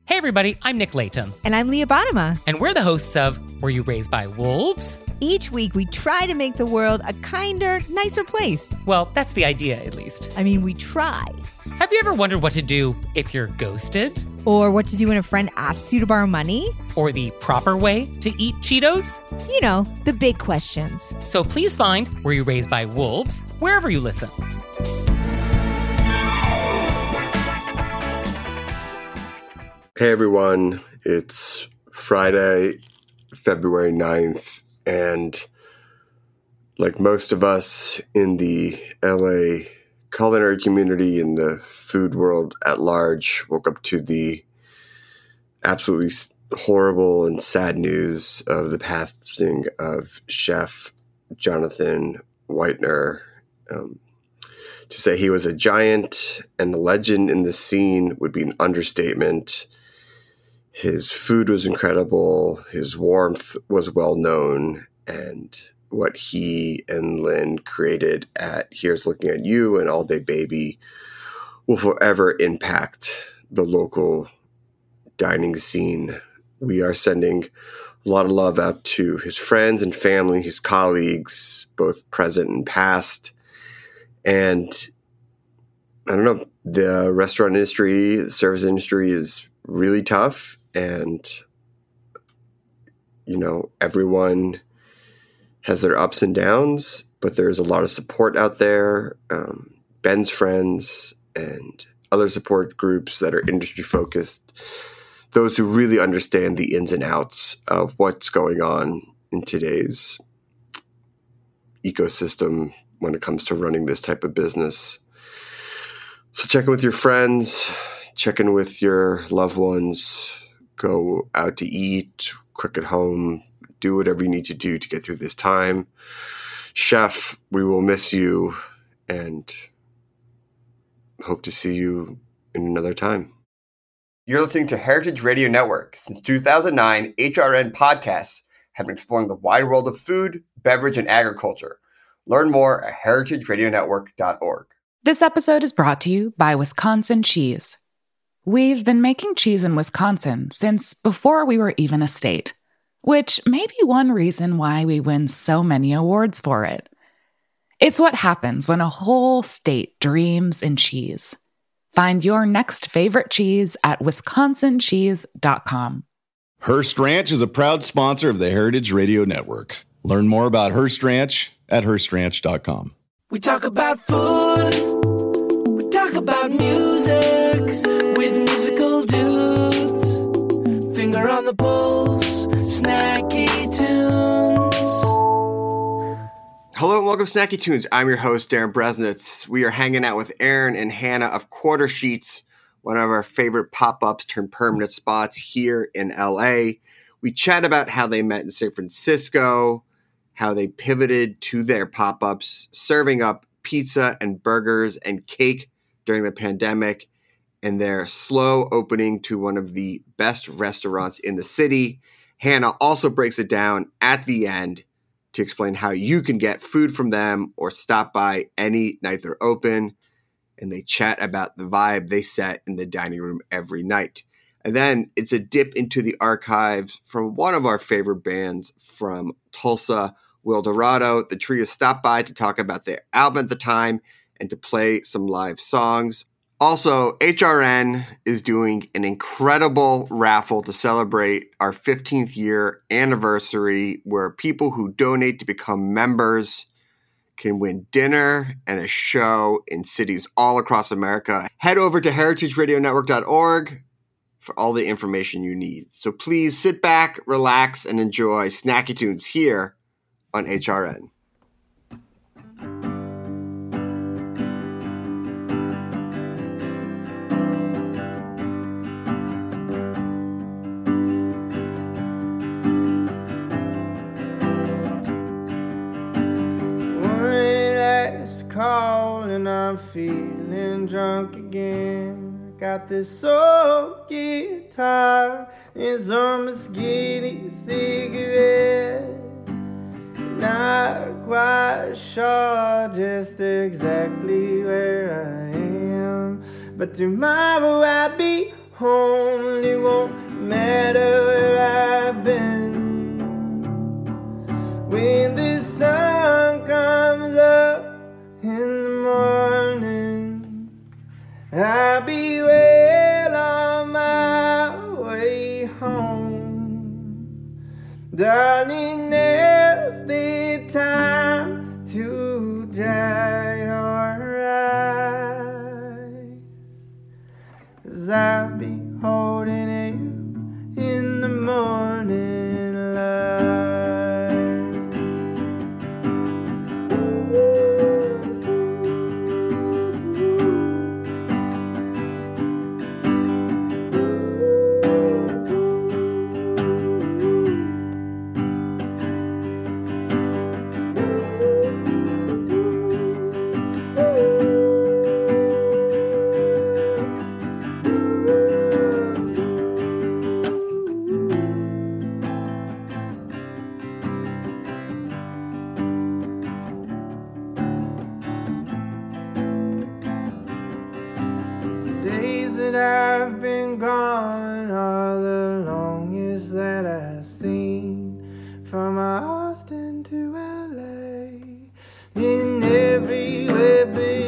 Hey everybody, I'm Nick Layton. And I'm Leah Bottima. And we're the hosts of Were You Raised by Wolves? Each week we try to make the world a kinder, nicer place. Well, that's the idea, at least. I mean, we try. Have you ever wondered what to do if you're ghosted? Or what to do when a friend asks you to borrow money? Or the proper way to eat Cheetos? You know, the big questions. So please find Were You Raised by Wolves wherever you listen. Hey everyone, it's Friday, February 9th, and like most of us in the LA culinary community and the food world at large, woke up to the absolutely horrible and sad news of the passing of Chef Jonathan Whitener. To say he was a giant and a legend in the scene would be an understatement. His food was incredible, his warmth was well known, and what he and Lynn created at Here's Looking at You and All Day Baby will forever impact the local dining scene. We are sending a lot of love out to his friends and family, his colleagues, both present and past. And I don't know, the restaurant industry, the service industry is really tough. And, you know, everyone has their ups and downs, but there's a lot of support out there. Ben's friends and other support groups that are industry focused, those who really understand the ins and outs of what's going on in today's ecosystem when it comes to running this type of business. So check in with your friends, check in with your loved ones. Go out to eat, cook at home, do whatever you need to do to get through this time. Chef, we will miss you and hope to see you in another time. You're listening to Heritage Radio Network. Since 2009, HRN podcasts have been exploring the wide world of food, beverage, and agriculture. Learn more at heritageradionetwork.org. This episode is brought to you by Wisconsin Cheese. We've been making cheese in Wisconsin since before we were even a state, which may be one reason why we win so many awards for it. It's what happens when a whole state dreams in cheese. Find your next favorite cheese at wisconsincheese.com. Hearst Ranch is a proud sponsor of the Heritage Radio Network. Learn more about Hearst Ranch at HearstRanch.com. We talk about food, we talk about music, with musical dudes, finger on the pulse, snacky tunes. Hello and welcome to Snacky Tunes. I'm your host, Darren Bresnitz. We are hanging out with Aaron and Hannah of Quarter Sheets, one of our favorite pop-ups turned permanent spots here in LA. We chat about how they met in San Francisco, how they pivoted to their pop-ups, serving up pizza and burgers and cake during the pandemic, and their slow opening to one of the best restaurants in the city. Hannah also breaks it down at the end to explain how you can get food from them or stop by any night they're open. And they chat about the vibe they set in the dining room every night. And then it's a dip into the archives from one of our favorite bands from Tulsa, Will Dorado. The trio stopped by to talk about their album at the time and to play some live songs. Also, HRN is doing an incredible raffle to celebrate our 15th year anniversary, where people who donate to become members can win dinner and a show in cities all across America. Head over to heritageradionetwork.org for all the information you need. So please sit back, relax, and enjoy Snacky Tunes here on HRN. Call and I'm feeling drunk again. Got this old guitar and some skinny cigarette. Not quite sure just exactly where I am, but tomorrow I'll be home. It won't Darling, now's the time to dry your eyes. 'Cause I'll be holding you in the morning light. I've been gone are the longest that I've seen, from Austin to LA, in everywhere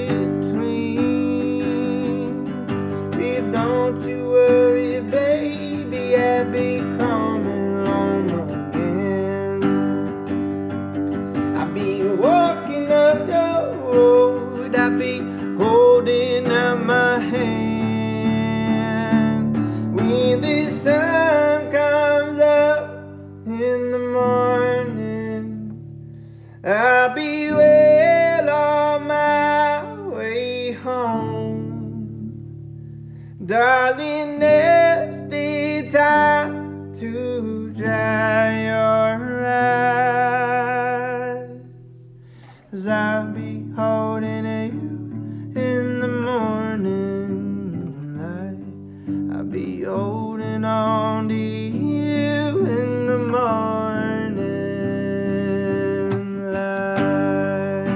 between. Babe, don't you worry, baby, I'll be coming home again. I'll be walking up the road, I'll be holding out my hand. When the sun comes up in the morning, I'll be well on my way home. Darling, that's the time to dry your eyes. 'Cause I'll be holding you in the morning light. I'll be holding on to you in the morning light.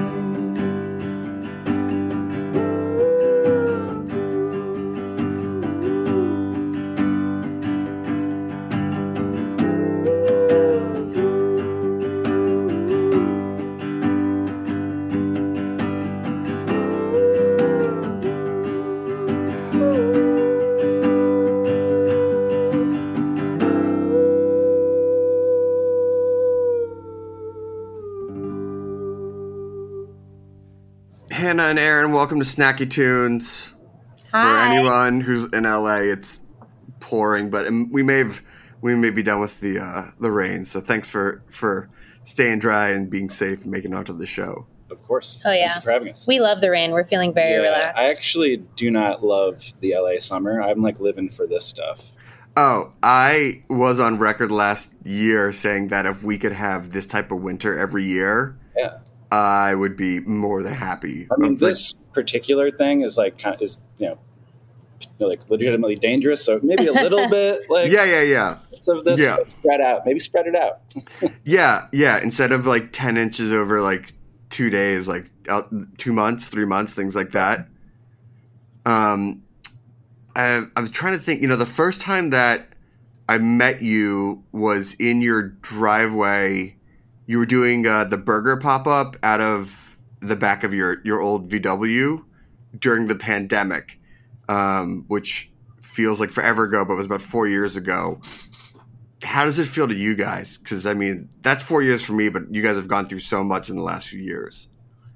Hannah and Aaron, welcome to Snacky Tunes. Hi. For anyone who's in LA, it's pouring, but we may be done with the rain. So thanks for staying dry and being safe and making it onto the show. Of course. Oh, yeah. Thank you for having us. We love the rain. We're feeling very relaxed. I actually do not love the LA summer. I'm like living for this stuff. Oh, I was on record last year saying that if we could have this type of winter every year, Yeah. I would be more than happy. I mean, this particular thing is like like legitimately dangerous. So maybe a little bit like yeah. So this spread out. Maybe spread it out. Yeah. Instead of like 10 inches over like 2 days, like 2 months, 3 months, things like that. I'm trying to think. The first time that I met you was in your driveway. You were doing the burger pop-up out of the back of your old VW during the pandemic, which feels like forever ago, but was about 4 years ago. How does it feel to you guys? Because, I mean, that's 4 years for me, but you guys have gone through so much in the last few years.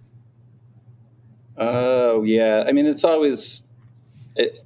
Oh, yeah. I mean, it's always it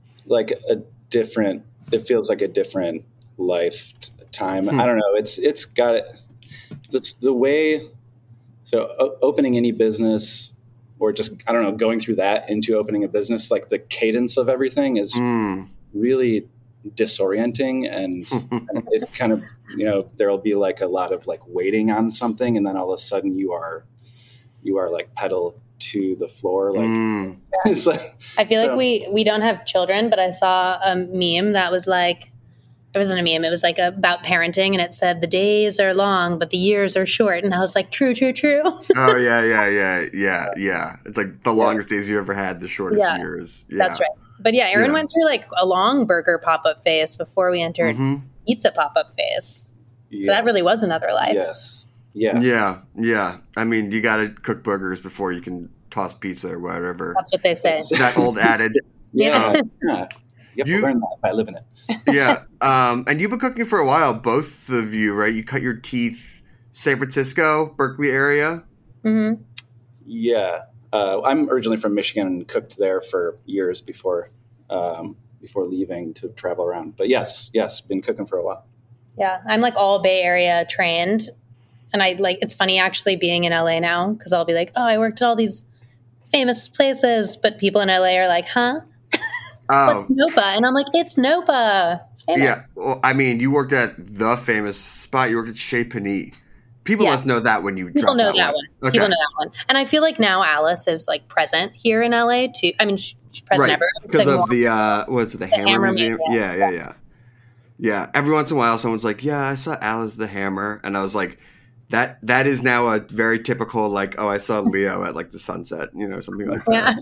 feels like a different lifetime. I don't know. It's the way, so opening any business or just, I don't know, going through that into opening a business, like the cadence of everything is really disorienting, and it kind of, there'll be like a lot of like waiting on something, and then all of a sudden you are like pedal to the floor. Like, it's like, I feel like we don't have children, but I saw a meme that was like, it wasn't a meme. It was like about parenting, and it said the days are long, but the years are short. And I was like, true. Oh yeah. It's like the longest days you ever had, the shortest years. Yeah. That's right. But yeah, Aaron went through like a long burger pop-up phase before we entered pizza pop-up phase. So that really was another life. Yes. Yeah. Yeah. I mean, you got to cook burgers before you can toss pizza or whatever. That's what they say. That old adage. Yeah. You have to learn that by living it. Yeah. And you've been cooking for a while, both of you, right? You cut your teeth San Francisco, Berkeley area. Mm-hmm. Yeah. I'm originally from Michigan and cooked there for years before leaving to travel around. But yes, been cooking for a while. Yeah. I'm like all Bay Area trained. And it's funny actually being in LA now, because I'll be like, oh, I worked at all these famous places. But people in LA are like, huh? What's Nopa? And I'm like, it's Nopa. It's famous. Yeah. Well, I mean, you worked at the famous spot. You worked at Chez Panisse. People must know that when you People drop know that one. Okay. People know that one. And I feel like now Alice is like present here in LA too. I mean, she's present everywhere. Because like of the Hammer Museum? Yeah. Every once in a while, someone's like, yeah, I saw Alice the Hammer. And I was like, that is now a very typical, like, oh, I saw Leo at like the sunset, something like that.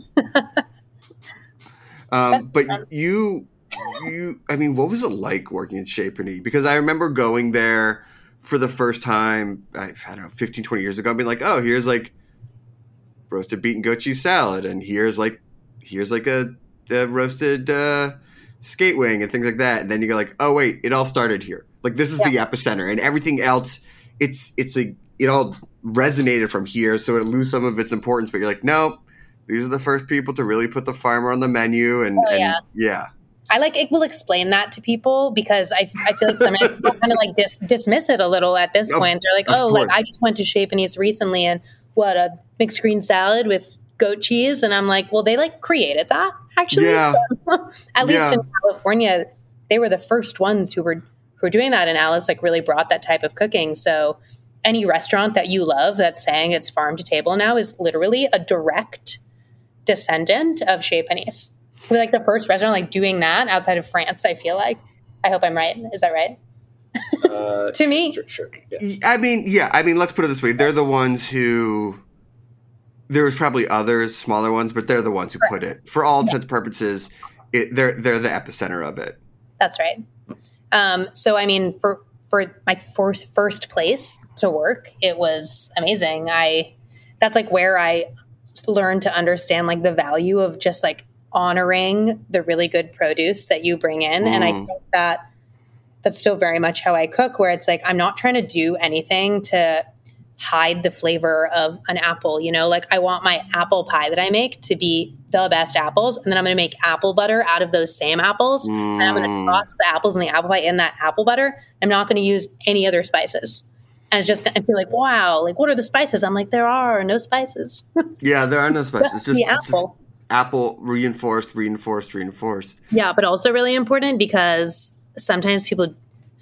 Yeah. But you, I mean, what was it like working at Chez Panisse? Because I remember going there for the first time, I don't know, 15, 20 years ago, and being like, oh, here's like roasted beet and goat cheese salad, and here's like a roasted skate wing and things like that. And then you go like, oh wait, it all started here. Like this is the epicenter, and everything else, it all resonated from here, so it lose some of its importance. But you're like, no, these are the first people to really put the farmer on the menu, and I will explain that to people, because I feel like sometimes people kind of like dismiss it a little at this point. They're like, oh, like I just went to Chez Panisse recently, and what, a mixed green salad with goat cheese? And I'm like, well, they like created that actually. Yeah. So, at least in California, they were the first ones who were doing that. And Alice like really brought that type of cooking. So any restaurant that you love that's saying it's farm to table now is literally a direct descendant of Chez Panisse. We're like the first restaurant like doing that outside of France, I feel like. I hope I'm right. Is that right? To me. Sure. Yeah. I mean, let's put it this way. They're the ones who, there was probably others, smaller ones, but they're the ones who put it. For all intents and purposes, they're the epicenter of it. That's right. So, I mean, for my first place to work, it was amazing. That's like where I learned to understand like the value of just like honoring the really good produce that you bring in. And I think that's still very much how I cook, where it's like, I'm not trying to do anything to hide the flavor of an apple, like I want my apple pie that I make to be the best apples. And then I'm going to make apple butter out of those same apples. And I'm going to toss the apples and the apple pie in that apple butter. I'm not going to use any other spices. And it's just, I feel like, wow, like what are the spices? I'm like, there are no spices. Yeah, there are no spices. Just the apple. Apple reinforced. Yeah, but also really important because sometimes people,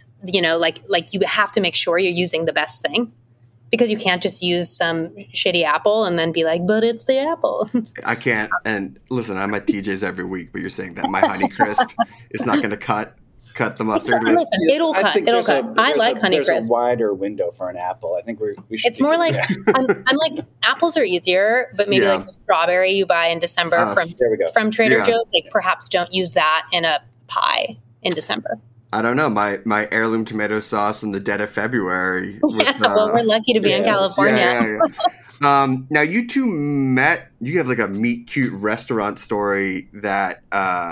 like you have to make sure you're using the best thing, because you can't just use some shitty apple and then be like, but it's the apple. I can't. And listen, I'm at TJ's every week, but you're saying that my Honey Crisp is not going to cut the mustard with. Listen, it'll cut. I like Honey Crisp. There's a wider window for an apple. I think we should. It's more like I'm like, apples are easier, but maybe like the strawberry you buy in December from Trader Joe's, like perhaps don't use that in a pie in December. I don't know. My heirloom tomato sauce in the dead of February. Well, we're lucky to be in California. Now, you two met. You have like a meet cute restaurant story that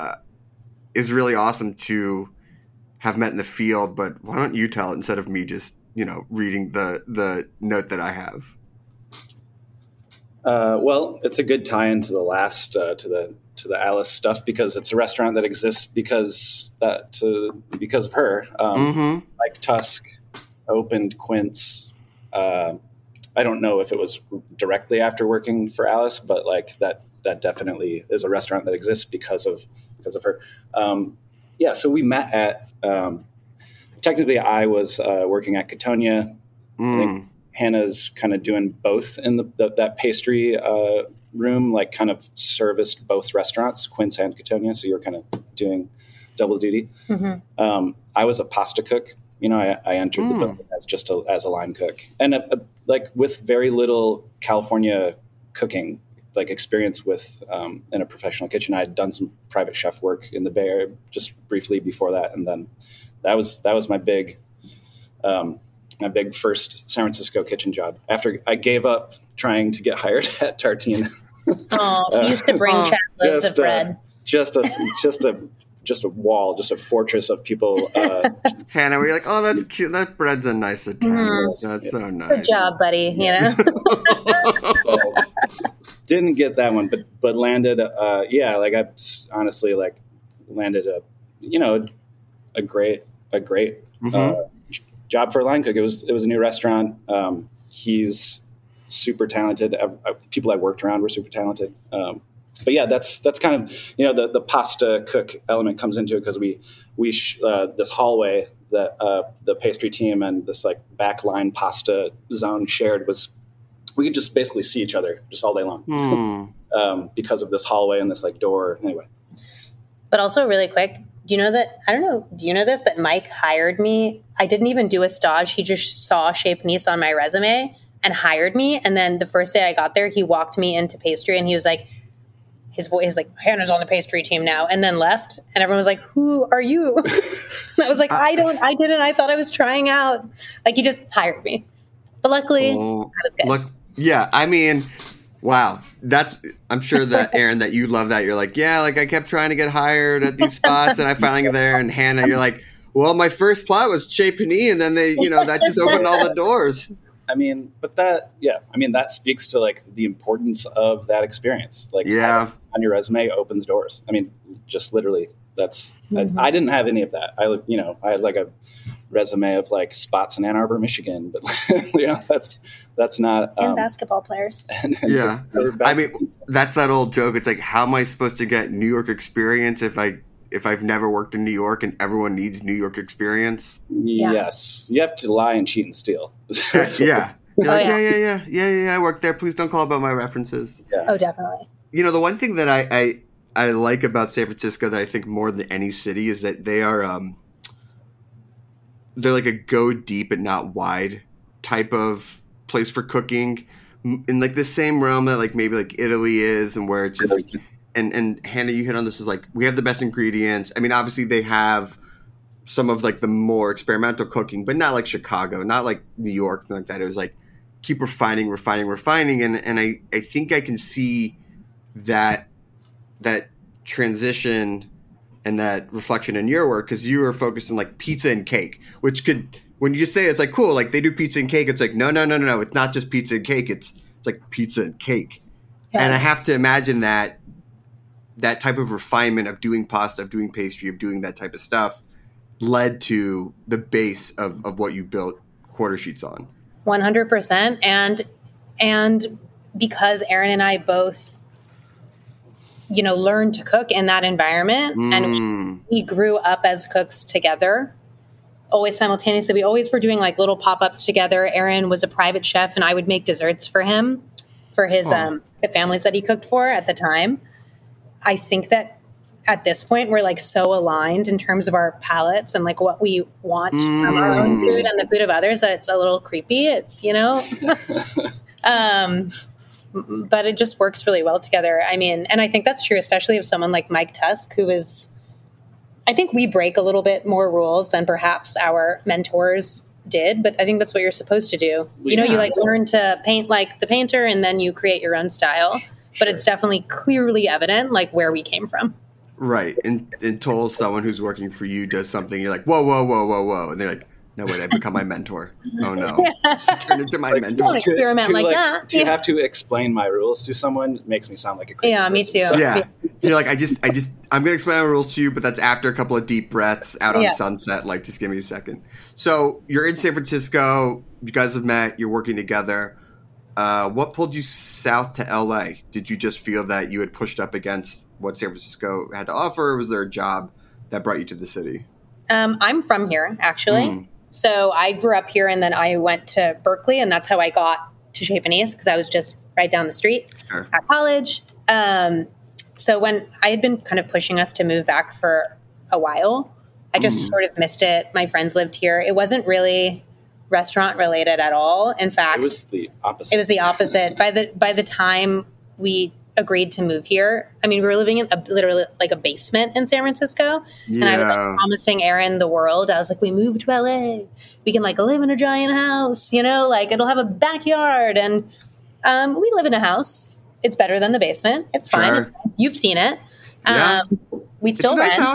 is really awesome to have met in the field. But why don't you tell it instead of me just reading the note that I have? Well, it's a good tie-in to the last to the Alice stuff, because it's a restaurant that exists because of her. Like Tusk opened Quince. I don't know if it was directly after working for Alice, but like that definitely is a restaurant that exists because of her. So we met at. Technically, I was working at Cotonia. I think Hannah's kind of doing both in that pastry room, like kind of serviced both restaurants, Quince and Cotonia. So you're kind of doing double duty. I was a pasta cook. I entered the building as a line cook, and like with very little California cooking like experience with in a professional kitchen. I had done some private chef work in the Bay Area just briefly before that, and then that was my big first San Francisco kitchen job. After I gave up trying to get hired at Tartine. Oh, he used to bring loaves of bread. Just a just a wall, just a fortress of people. Hannah, we're like, oh, that's cute. That bread's a nice Italian. That's so nice. Good job, buddy. You know. Didn't get that one, but landed. Like I honestly like landed a great job for a line cook. It was a new restaurant. He's super talented. People I worked around were super talented. But yeah, that's kind of the pasta cook element comes into it because we this hallway that the pastry team and this like backline pasta zone shared was. We could just basically see each other just all day long because of this hallway and this like door. Anyway. But also really quick, do you know that, I don't know, do you know this, that Mike hired me? I didn't even do a stage. He just saw Chez Panisse on my resume and hired me. And then the first day I got there, he walked me into pastry and he was like, his voice is like, Hannah's on the pastry team now, and then left. And everyone was like, who are you? And I was like, I didn't. I thought I was trying out. Like he just hired me. But luckily, that was good. Yeah, I mean, wow. I'm sure that, Aaron, that you love that. You're like, yeah, like I kept trying to get hired at these spots and I finally get there. And Hannah, you're like, well, my first plot was Chez Panisse, and then they, that just opened all the doors. I mean, but that speaks to like the importance of that experience. Like on your resume opens doors. I mean, just literally I didn't have any of that. I had like a resume of like spots in Ann Arbor, Michigan, but that's not and basketball players. I mean, that's that old joke. It's like, how am I supposed to get New York experience if I've never worked in New York and everyone needs New York experience? Yes, you have to lie and cheat and steal. Yeah. I worked there. Please don't call about my references. Yeah. Oh, definitely. The one thing that I like about San Francisco that I think more than any city is that they are they're like a go deep and not wide type of place for cooking, in like the same realm that like maybe like Italy is, and where it's just and Hannah, you hit on this, is like we have the best ingredients. I mean, obviously they have some of like the more experimental cooking, but not like Chicago, not like New York, something like that. It was like keep refining, and I think I can see that transition and that reflection in your work, because you are focused on like pizza and cake, which could, when you just say it's like cool, like they do pizza and cake, it's like no, it's not just pizza and cake, it's like pizza and cake. Yeah. And I have to imagine that type of refinement of doing pasta, of doing pastry, of doing that type of stuff led to the base of what you built Quarter Sheets on. 100%. And because Aaron and I both learned to cook in that environment, and we grew up as cooks together, always simultaneously. We always were doing like little pop-ups together. Aaron was a private chef and I would make desserts for him, for his the families that he cooked for at the time. I think that at this point we're like so aligned in terms of our palates and like what we want from our own food and the food of others that it's a little creepy. It's, but it just works really well together. I mean, and I think that's true, especially of someone like Mike Tusk, who is, I think we break a little bit more rules than perhaps our mentors did, but I think that's what you're supposed to do. You like learn to paint like the painter and then you create your own style, but it's definitely clearly evident like where we came from. Right. Until someone who's working for you does something, you're like, whoa. And they're like, no, wait, I become my mentor. Oh, no. Turn into my mentor. Don't experiment like that. To have to explain my rules to someone makes me sound like a crazy person. Me too. So. Yeah. You're like, I'm going to explain my rules to you, but that's after a couple of deep breaths out on Sunset. Like, just give me a second. So you're in San Francisco. You guys have met. You're working together. What pulled you south to LA? Did you just feel that you had pushed up against what San Francisco had to offer? Or was there a job that brought you to the city? I'm from here, actually. So I grew up here and then I went to Berkeley, and that's how I got to Chez Panisse, because I was just right down the street at college. So when I had been kind of pushing us to move back for a while, I just sort of missed it. My friends lived here. It wasn't really restaurant related at all. In fact, it was the opposite. By the time we agreed to move here, I mean, we were living in literally like a basement in San Francisco. And I was like promising Aaron the world. I was like, we moved to LA. We can like live in a giant house, like it'll have a backyard. And we live in a house. It's better than the basement. It's fine. Sure. You've seen it. Yeah. We still rent. Nice house.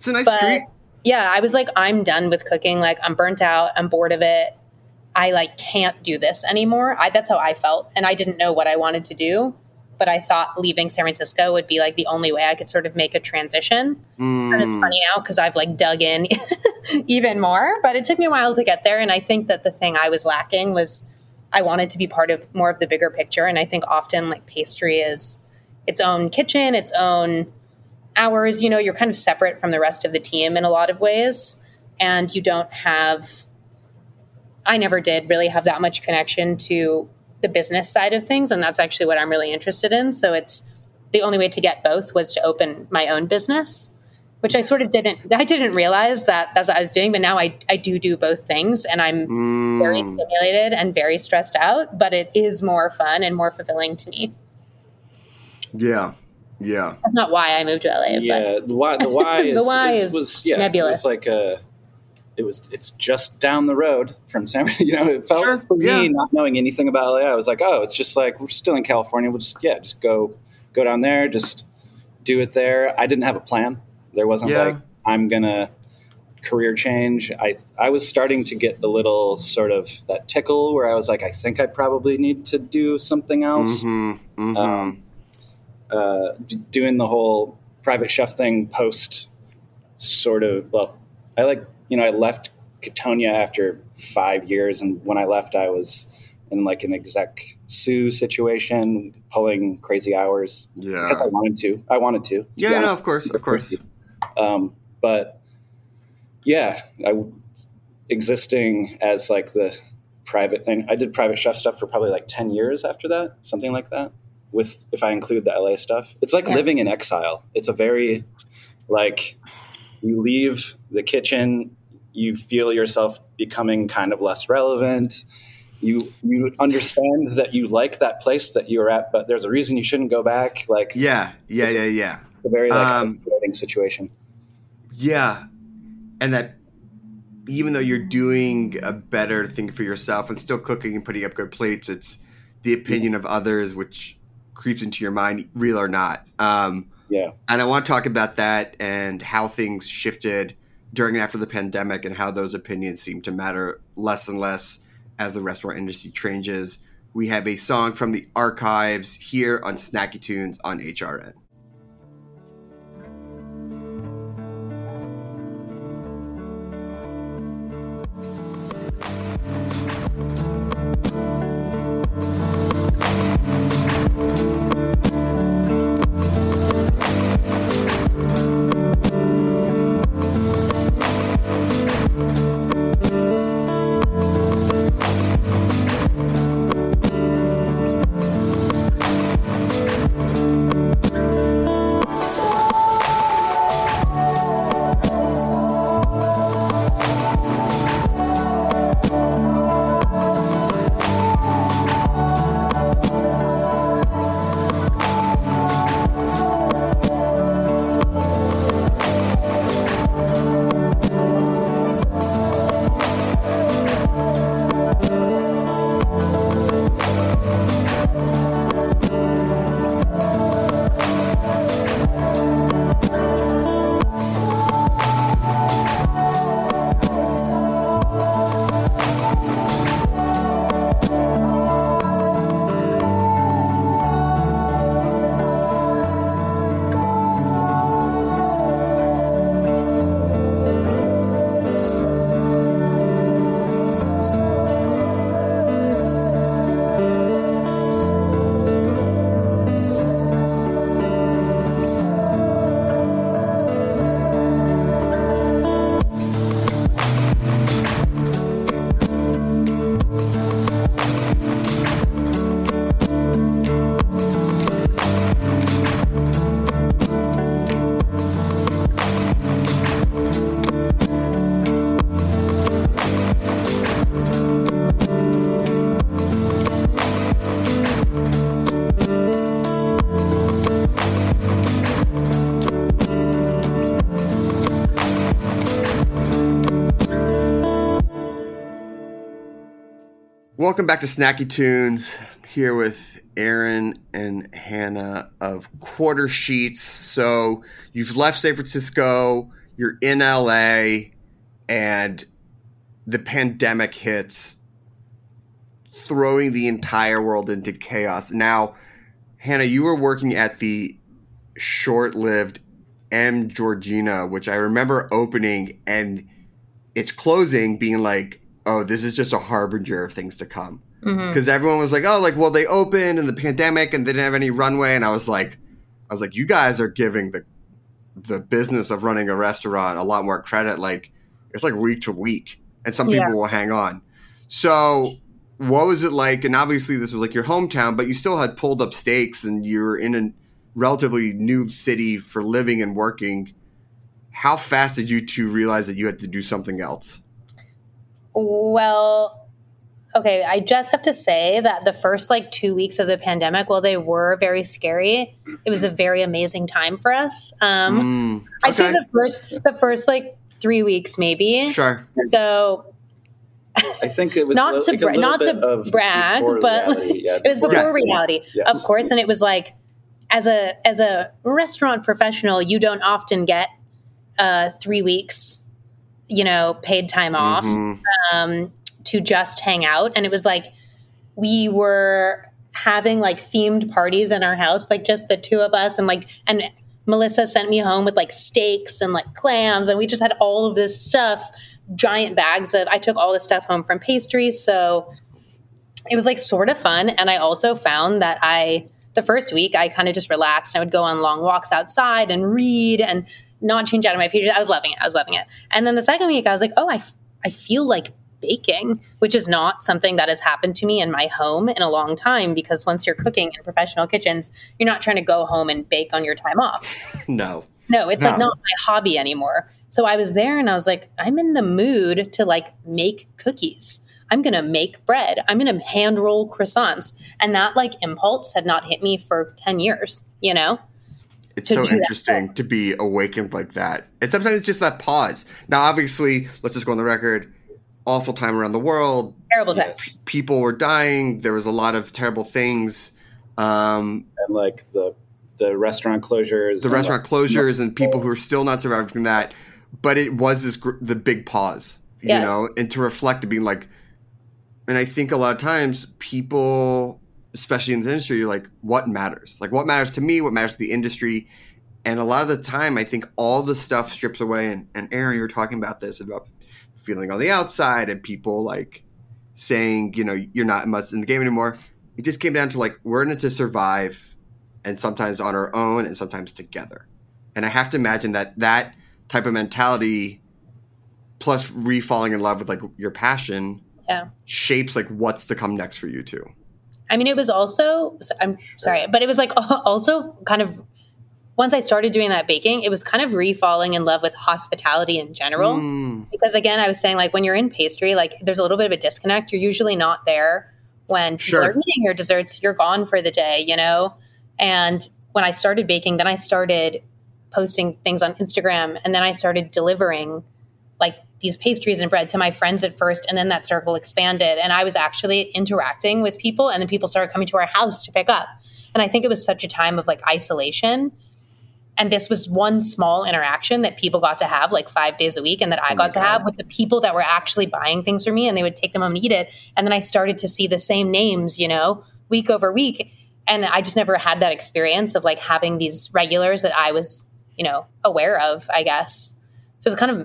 It's a nice street. Yeah, I was like, I'm done with cooking. Like, I'm burnt out. I'm bored of it. I like can't do this anymore. That's how I felt. And I didn't know what I wanted to do. But I thought leaving San Francisco would be like the only way I could sort of make a transition. And it's funny now because I've like dug in even more. But it took me a while to get there. And I think that the thing I was lacking was I wanted to be part of more of the bigger picture. And I think often like pastry is its own kitchen, its own hours. You know, you're kind of separate from the rest of the team in a lot of ways. And you don't have, I never did really have that much connection to the business side of things. And that's actually what I'm really interested in. So it's the only way to get both was to open my own business, which I sort of didn't realize that as I was doing, but now I do both things and I'm very stimulated and very stressed out, but it is more fun and more fulfilling to me. Yeah. Yeah. That's not why I moved to LA. Yeah. But The why is, the why is nebulous. It was like it's just down the road from San Francisco. You know, it felt for me, not knowing anything about LA, I was like, oh, it's just like, we're still in California. We'll just go down there, just do it there. I didn't have a plan. There wasn't like, I'm going to career change. I was starting to get the little sort of that tickle where I was like, I think I probably need to do something else. Doing the whole private chef thing post sort of, well, I left Ketonia after 5 years, and when I left, I was in like an exec sous situation, pulling crazy hours. Yeah, because I wanted to. Yeah, no, of course. But yeah, existing as like the private, and I did private chef stuff for probably like 10 years after that, something like that. If I include the LA stuff, it's like living in exile. It's a very like, you leave the kitchen, you feel yourself becoming kind of less relevant. You understand that you like that place that you were at, but there's a reason you shouldn't go back. Like, yeah. It's a very like isolating situation. Yeah, and that even though you're doing a better thing for yourself and still cooking and putting up good plates, it's the opinion of others which creeps into your mind, real or not. Yeah. And I want to talk about that and how things shifted during and after the pandemic and how those opinions seem to matter less and less as the restaurant industry changes. We have a song from the archives here on Snacky Tunes on HRN. Welcome back to Snacky Tunes. I'm here with Aaron and Hannah of Quarter Sheets. So you've left San Francisco. you're in LA and the pandemic hits, throwing the entire world into chaos. Now, Hannah, you were working at the short-lived M. Georgina, which I remember opening and its closing being like, oh, this is just a harbinger of things to come. Because everyone was like, oh, like, well, they opened in the pandemic and they didn't have any runway. And I was like, you guys are giving the business of running a restaurant a lot more credit. Like, it's like week to week, and some people will hang on. So what was it like? And obviously this was like your hometown, but you still had pulled up stakes and you're in a relatively new city for living and working. How fast did you two realize that you had to do something else? Well, okay, I just have to say that the first 2 weeks of the pandemic, while they were very scary, it was a very amazing time for us. I'd say the first 3 weeks maybe. Sure. So I think it was not to brag, but it was before reality, of course. And it was like, as a restaurant professional, you don't often get 3 weeks, paid time off to just hang out. And it was like we were having themed parties in our house, just the two of us, and Melissa sent me home with steaks and clams, and we just had all of this stuff, giant bags of. I took all this stuff home from pastries, so it was sort of fun. And I also found that the first week I kind of just relaxed. I would go on long walks outside and read and not change out of my pages. I was loving it. And then the second week I was like, oh, I feel like baking, which is not something that has happened to me in my home in a long time, because once you're cooking in professional kitchens, you're not trying to go home and bake on your time off. No, it's not my hobby anymore. So I was there and I was like, I'm in the mood to make cookies. I'm going to make bread. I'm going to hand roll croissants. And that impulse had not hit me for 10 years, It's so interesting to be awakened like that. And sometimes it's just that pause. Now, obviously, let's just go on the record. Awful time around the world. Terrible time. People were dying. There was a lot of terrible things. And the restaurant closures. The restaurant closures and people who are still not surviving from that. But it was the big pause, and to reflect and being and I think a lot of times people, especially in the industry, you're like, what matters? What matters to me? What matters to the industry? And a lot of the time, I think all the stuff strips away. And Aaron, you were talking about this, about feeling on the outside and people saying, you're not much in the game anymore. It just came down to we're in it to survive, and sometimes on our own and sometimes together. And I have to imagine that type of mentality plus re-falling in love with your passion shapes what's to come next for you too. I mean, it was also, I'm sorry, but it was also kind of, once I started doing that baking, it was kind of re-falling in love with hospitality in general. Because again, I was saying when you're in pastry, there's a little bit of a disconnect. You're usually not there when people are eating your desserts. You're gone for the day, And when I started baking, then I started posting things on Instagram, and then I started delivering these pastries and bread to my friends at first, and then that circle expanded, and I was actually interacting with people, and then people started coming to our house to pick up. And I think it was such a time of isolation, and this was one small interaction that people got to have 5 days a week, and that I got to have with the people that were actually buying things for me, and they would take them home and eat it. And then I started to see the same names, week over week, and I just never had that experience of having these regulars that I was aware of, I guess. So it's kind of,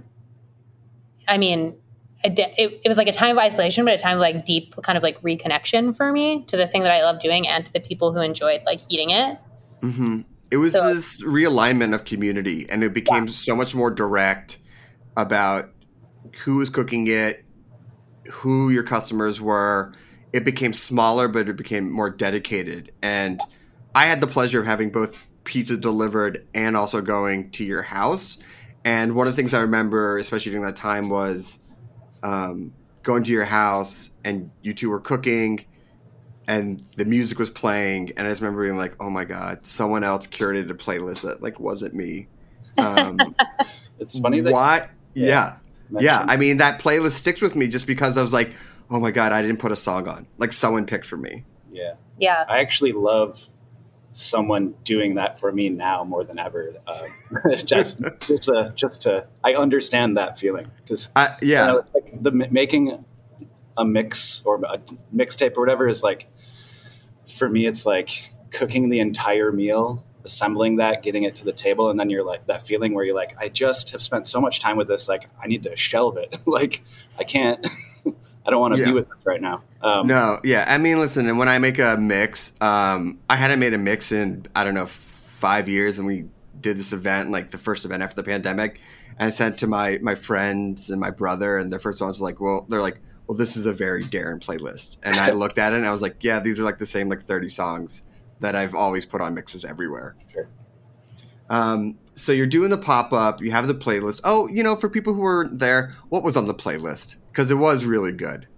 I mean, it was a time of isolation, but a time of deep kind of reconnection for me to the thing that I love doing and to the people who enjoyed eating it. Mm-hmm. It was this realignment of community, and it became so much more direct about who was cooking it, who your customers were. It became smaller, but it became more dedicated. And I had the pleasure of having both pizza delivered and also going to your house. And one of the things I remember, especially during that time, was going to your house and you two were cooking and the music was playing. And I just remember being like, oh my God, someone else curated a playlist that wasn't me. It's funny that... What? Yeah. I mean, that playlist sticks with me just because I was like, oh my God, I didn't put a song on. Someone picked for me. Yeah. I actually love someone doing that for me now more than ever. Just to, I understand that feeling because making a mix or a mixtape or whatever is like, for me, it's like cooking the entire meal, assembling that, getting it to the table. And then you're like that feeling where you're like, I just have spent so much time with this. Like I need to shelve it. Like I can't, I don't want to be with this right now. No. Yeah. I mean, listen, and when I make a mix, I hadn't made a mix in, I don't know, 5 years. And we did this event, like the first event after the pandemic, and I sent to my friends and my brother, and their first one was like, well, this is a very Darren playlist. And I looked at it and I was like, yeah, these are like the same like 30 songs that I've always put on mixes everywhere. Sure. So you're doing the pop-up, you have the playlist. Oh, for people who were there, what was on the playlist? Because it was really good.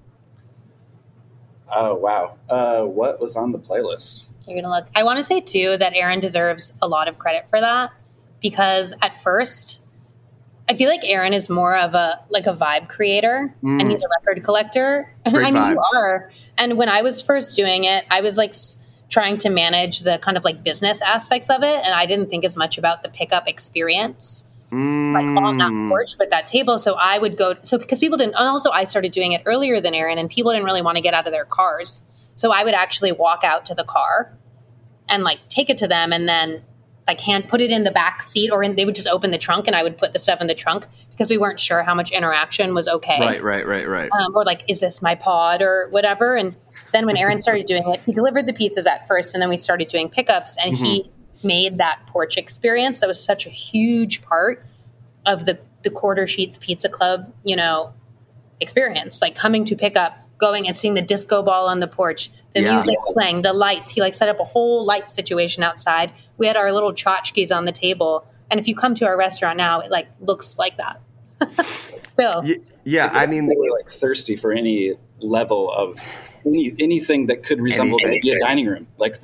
Oh, wow. What was on the playlist? You're going to look. I want to say, too, that Aaron deserves a lot of credit for that because at first, I feel like Aaron is more of a vibe creator and he's a record collector. Great I mean, vibes. you are. And when I was first doing it, I was like trying to manage the kind of like business aspects of it. And I didn't think as much about the pickup experience, like on that porch with that table. So I would go, because people didn't, and also I started doing it earlier than Aaron and people didn't really want to get out of their cars. So I would actually walk out to the car and like take it to them and then like put it in the back seat they would just open the trunk and I would put the stuff in the trunk because we weren't sure how much interaction was okay. Right. Or like, is this my pod or whatever? And then when Aaron started doing it, he delivered the pizzas at first and then we started doing pickups and he made that porch experience. That was such a huge part of the Quarter Sheets Pizza Club, experience, like coming to pick up, going and seeing the disco ball on the porch, the music playing, the lights. He like set up a whole light situation outside. We had our little tchotchkes on the table. And if you come to our restaurant now, it like looks like that. So, I mean, we're like thirsty for any level of anything that could resemble a dining room. Like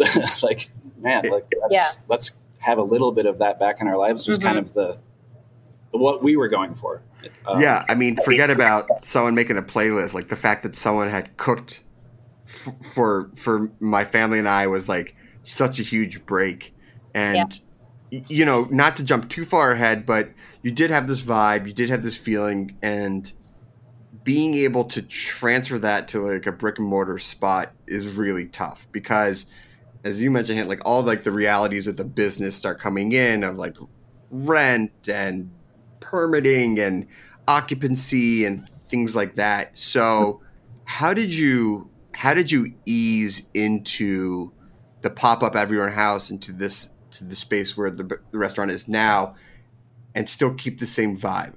let's have a little bit of that back in our lives was kind of what we were going for. I mean, forget about someone making a playlist. Like the fact that someone had cooked for my family and I was like such a huge break. And, not to jump too far ahead, but you did have this vibe, you did have this feeling, and being able to transfer that to like a brick and mortar spot is really tough because, as you mentioned, like all like the realities of the business start coming in of like rent and permitting and occupancy and things like that. So how did you ease into the pop-up Everyone House into the space where the restaurant is now and still keep the same vibe?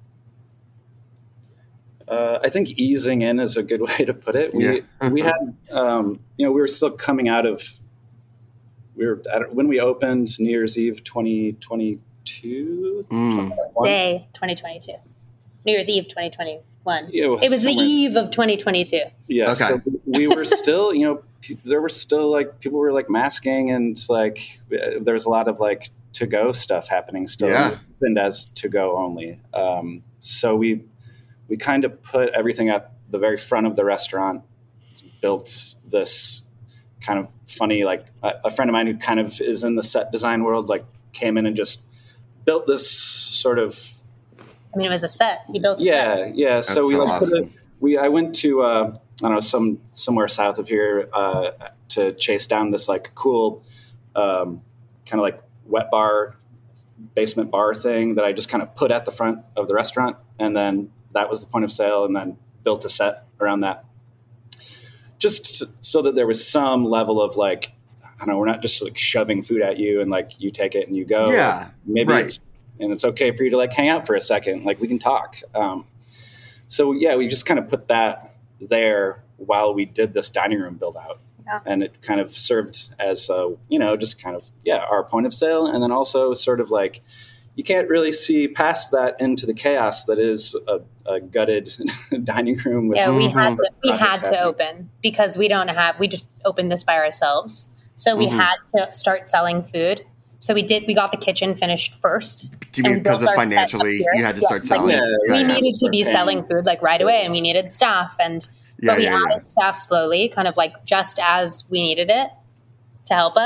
I think easing in is a good way to put it. We had, we were still coming out of, when we opened New Year's Eve 2022? Day 2022. New Year's Eve 2021. Yeah, it was the eve of 2022. Yeah, okay. So we were still, there were still like, people were like masking and like, there was a lot of like to-go stuff happening still, and as to-go only. So we kind of put everything at the very front of the restaurant, built this kind of funny, like a friend of mine who kind of is in the set design world, like came in and just built this sort of, I mean, it was a set. He built a set. Yeah. So we like awesome. I went to I don't know, somewhere south of here to chase down this like cool kind of like wet bar, basement bar thing that I just kind of put at the front of the restaurant, and then that was the point of sale, and then built a set around that, just so that there was some level of like, I don't know, we're not just like shoving food at you and like you take it and you go. Yeah, maybe it's okay for you to like hang out for a second, like we can talk. So yeah, we just kind of put that there while we did this dining room build out, and it kind of served as just kind of our point of sale, and then also sort of like, you can't really see past that into the chaos that is a gutted dining room. With we had to open because we just opened this by ourselves. So we had to start selling food. So we got the kitchen finished first. Do you mean because of financially you had to start selling? We needed to be selling food like right away, and we needed staff. But we added staff slowly, kind of like just as we needed it to help us.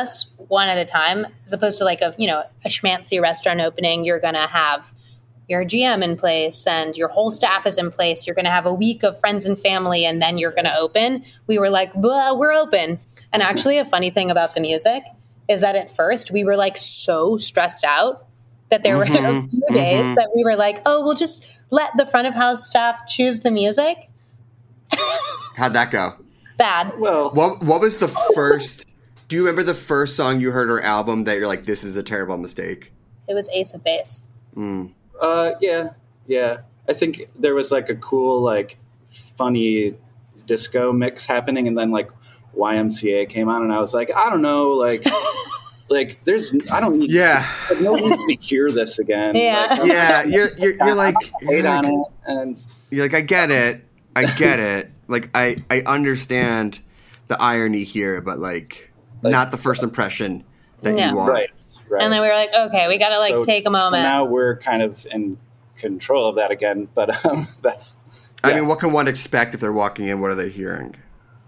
one at a time, as opposed to like a schmancy restaurant opening. You're going to have your GM in place and your whole staff is in place. You're going to have a week of friends and family, and then you're going to open. We were like, we're open. And actually, a funny thing about the music is that at first we were like so stressed out that there were a few days that we were like, oh, we'll just let the front of house staff choose the music. How'd that go? Bad. Well, What was the first? Do you remember the first song you heard her album that you're like, this is a terrible mistake? It was Ace of Base. Yeah. I think there was like a cool, like funny disco mix happening, and then like YMCA came on, and I was like, I don't know, like I don't need no one needs to hear this again. Yeah. Like, Yeah, you're like, hate on it, and you're like, I get it. Like, I understand the irony here, but like not the first impression that you want. right. And then we were like, okay, we got to like take a moment. So now we're kind of in control of that again, but that's. I mean, what can one expect if they're walking in? What are they hearing?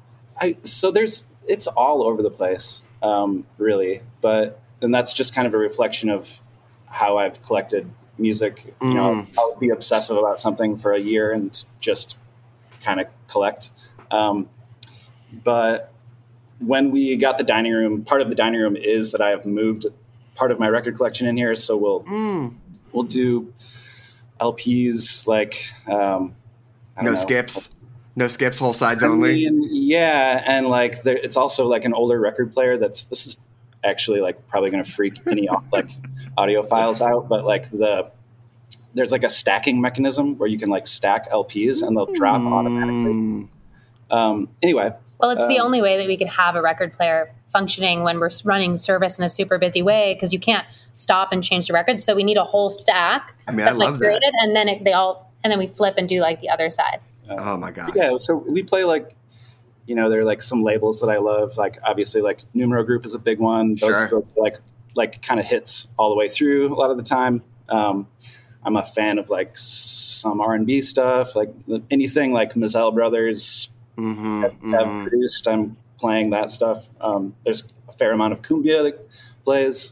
It's all over the place, really, and that's just kind of a reflection of how I've collected music. You know, I'll be obsessive about something for a year and just kind of collect. But when we got the dining room, part of the dining room is that I have moved part of my record collection in here. So we'll do LPs like, No skips, whole sides only. Yeah, and like it's also like an older record player. This is actually like probably going to freak any like audiophiles out, but like there's like a stacking mechanism where you can like stack LPs and they'll drop automatically. Anyway, well, it's the only way that we could have a record player functioning when we're running service in a super busy way, because you can't stop and change the records. So we need a whole stack. I mean, that's I love like curated, that. and then and then we flip and do like the other side. Oh my gosh. Yeah, so we play like, there are like some labels that I love. Like obviously, like Numero Group is a big one. Those like kind of hits all the way through a lot of the time. I'm a fan of like some R&B stuff, like anything like Mazel Brothers have produced. I'm playing that stuff. There's a fair amount of cumbia that plays.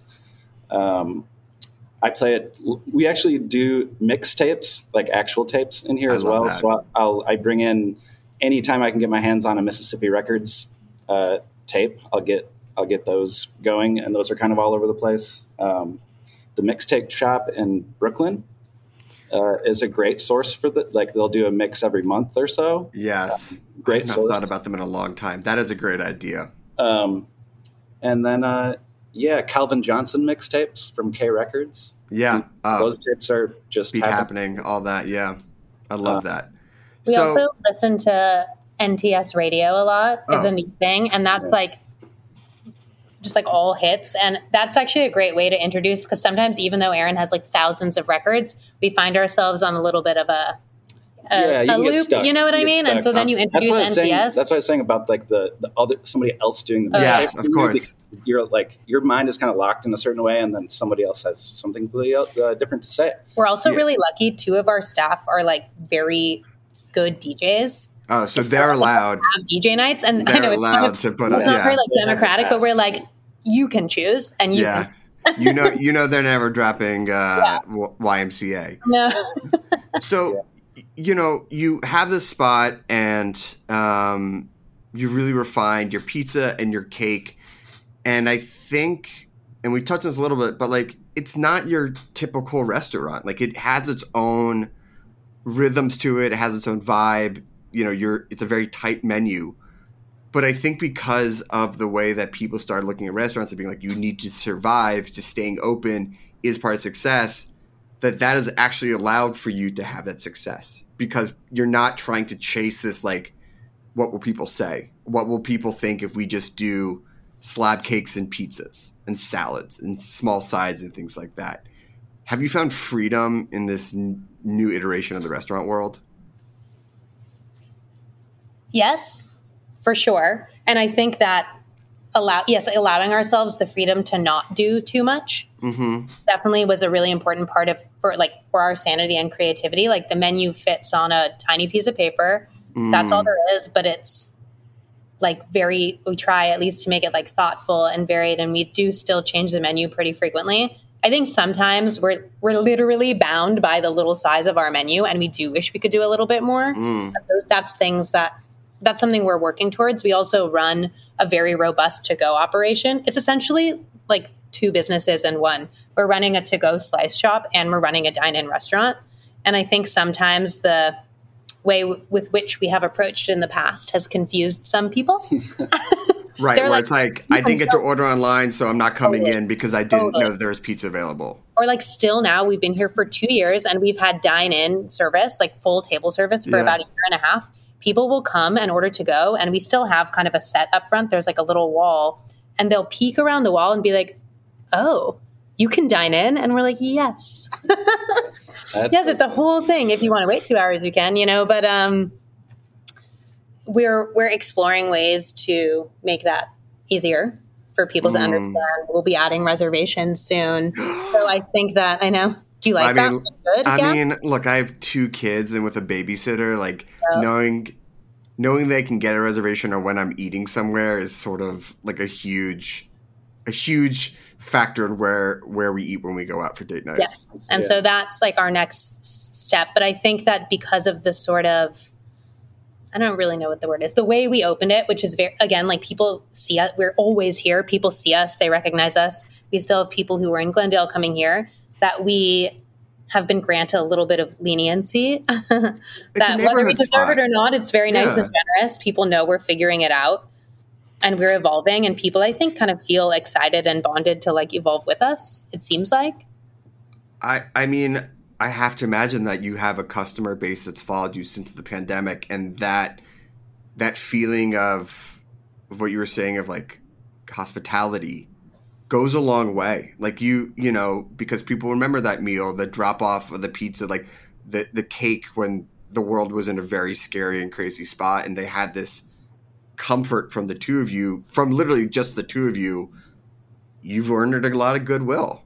I play it. We actually do mixtapes, like actual tapes in here as well. That. So I bring in anytime I can get my hands on a Mississippi Records tape. I'll get those going, and those are kind of all over the place. The mixtape shop in Brooklyn is a great source for they'll do a mix every month or so. Yes, great I've source. not thought about them in a long time. That is a great idea. And then Calvin Johnson mixtapes from K Records. Yeah, those tapes are just Beat Happening, all that. Yeah, I love that. We also listen to NTS Radio a lot. Is a new thing, and that's like just like all hits, and that's actually a great way to introduce, because sometimes even though Aaron has like thousands of records, we find ourselves on a little bit of a loop. You know what I mean? And so then you introduce NTS. That's what I was saying about like the other somebody else doing the mixtape. Yes, of course. You're like your mind is kind of locked in a certain way, and then somebody else has something really different to say. We're also really lucky. 2 of our staff are like very good DJs. Oh, so they're allowed. Have DJ nights, and they're I know it's allowed to put up. It's not very like democratic, but we're like, you can choose, and you can. you know they're never dropping YMCA. No. So, you have this spot, and you really refined your pizza and your cake, and I think, and we touched on this a little bit, but like it's not your typical restaurant. Like it has its own rhythms to it. It has its own vibe. It's a very tight menu. But I think because of the way that people started looking at restaurants and being like, you need to survive, just staying open is part of success, that has actually allowed for you to have that success, because you're not trying to chase this, like, what will people say? What will people think if we just do slab cakes and pizzas and salads and small sides and things like that? Have you found freedom in this new iteration of the restaurant world? Yes. For sure. And I think that allowing ourselves the freedom to not do too much definitely was a really important part for our sanity and creativity. Like the menu fits on a tiny piece of paper. That's all there is, but we try at least to make it like thoughtful and varied, and we do still change the menu pretty frequently. I think sometimes we're literally bound by the little size of our menu, and we do wish we could do a little bit more. That's something we're working towards. We also run a very robust to-go operation. It's essentially like two businesses in one. We're running a to-go slice shop and we're running a dine-in restaurant. And I think sometimes the way with which we have approached it in the past has confused some people. Right, where it's like, I didn't get to order online, so I'm not coming in because I didn't know that there was pizza available. Or like still now, we've been here for 2 years and we've had dine-in service, like full table service for about a year and a half. People will come and order to go, and we still have kind of a set up front. There's like a little wall, and they'll peek around the wall and be like, oh, you can dine in? And we're like, yes. Yes, it's a whole thing. If you want to wait 2 hours, you can, but we're exploring ways to make that easier for people to understand. We'll be adding reservations soon. So I think that, I know. Do you like that? Good? I mean, look, I have 2 kids, and with a babysitter, like knowing they can get a reservation or when I'm eating somewhere is sort of like a huge factor in where we eat when we go out for date night. Yes. And so that's like our next step. But I think that because of the sort of, I don't really know what the word is, the way we opened it, which is very, again, like people see us, we're always here. People see us, they recognize us. We still have people who are in Glendale coming here, that we have been granted a little bit of leniency. That whether we deserve it or not, it's very nice and generous. People know we're figuring it out and we're evolving, and people, I think, kind of feel excited and bonded to like evolve with us, it seems like. I mean, I have to imagine that you have a customer base that's followed you since the pandemic, and that feeling of what you were saying of like hospitality goes a long way. Like because people remember that meal, the drop off of the pizza, like the cake when the world was in a very scary and crazy spot, and they had this comfort from the two of you, from literally just the two of you. You've earned a lot of goodwill.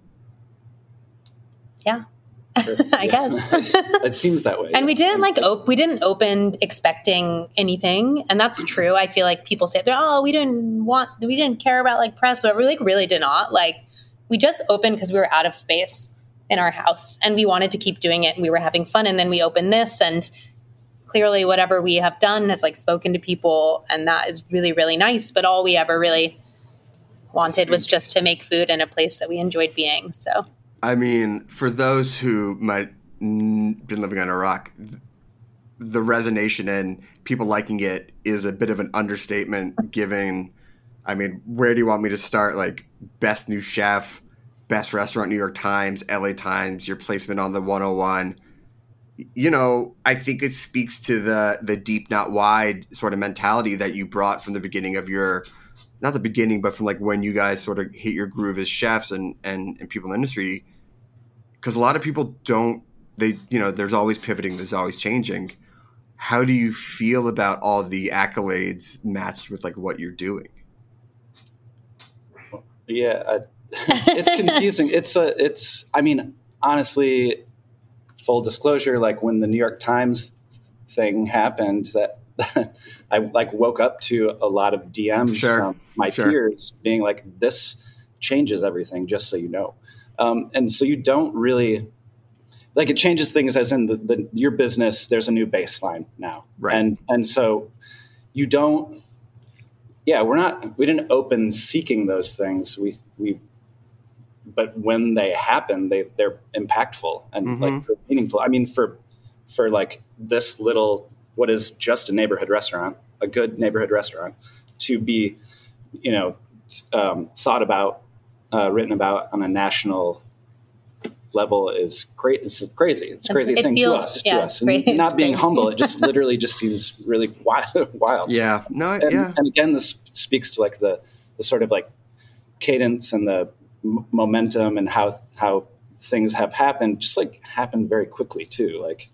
Yeah. I guess it seems that way. And we didn't we didn't open expecting anything, and that's true. I feel like people say, "Oh, we didn't care about like press," but we really did not. Like we just opened because we were out of space in our house, and we wanted to keep doing it, and we were having fun. And then we opened this, and clearly, whatever we have done has like spoken to people, and that is really, really nice. But all we ever really wanted was just to make food in a place that we enjoyed being. So. I mean, for those who might been living on a rock, the resonation and people liking it is a bit of an understatement. Given, I mean, where do you want me to start? Like best new chef, best restaurant, New York Times, LA Times, your placement on the 101. I think it speaks to the deep, not wide sort of mentality that you brought from the beginning of your. Not the beginning, but from like when you guys sort of hit your groove as chefs and people in the industry, because a lot of people don't, there's always pivoting, there's always changing. How do you feel about all the accolades matched with like what you're doing? Yeah, it's confusing. I mean, honestly, full disclosure, like when the New York Times thing happened, that I like woke up to a lot of DMs from my peers being like, this changes everything, just so you know. And so you don't really like, it changes things as in your business, there's a new baseline now. Right. And so you don't, we didn't open seeking those things. But when they happen, they're impactful and like meaningful. I mean, for like this little, what is just a neighborhood restaurant, a good neighborhood restaurant, to be, thought about, written about on a national level is great. It's crazy. It's a crazy thing to us. And not being humble, it just literally just seems really wild. Yeah. No. And again, this speaks to like the sort of like cadence and the momentum and how things have happened, just like happened very quickly too. Like,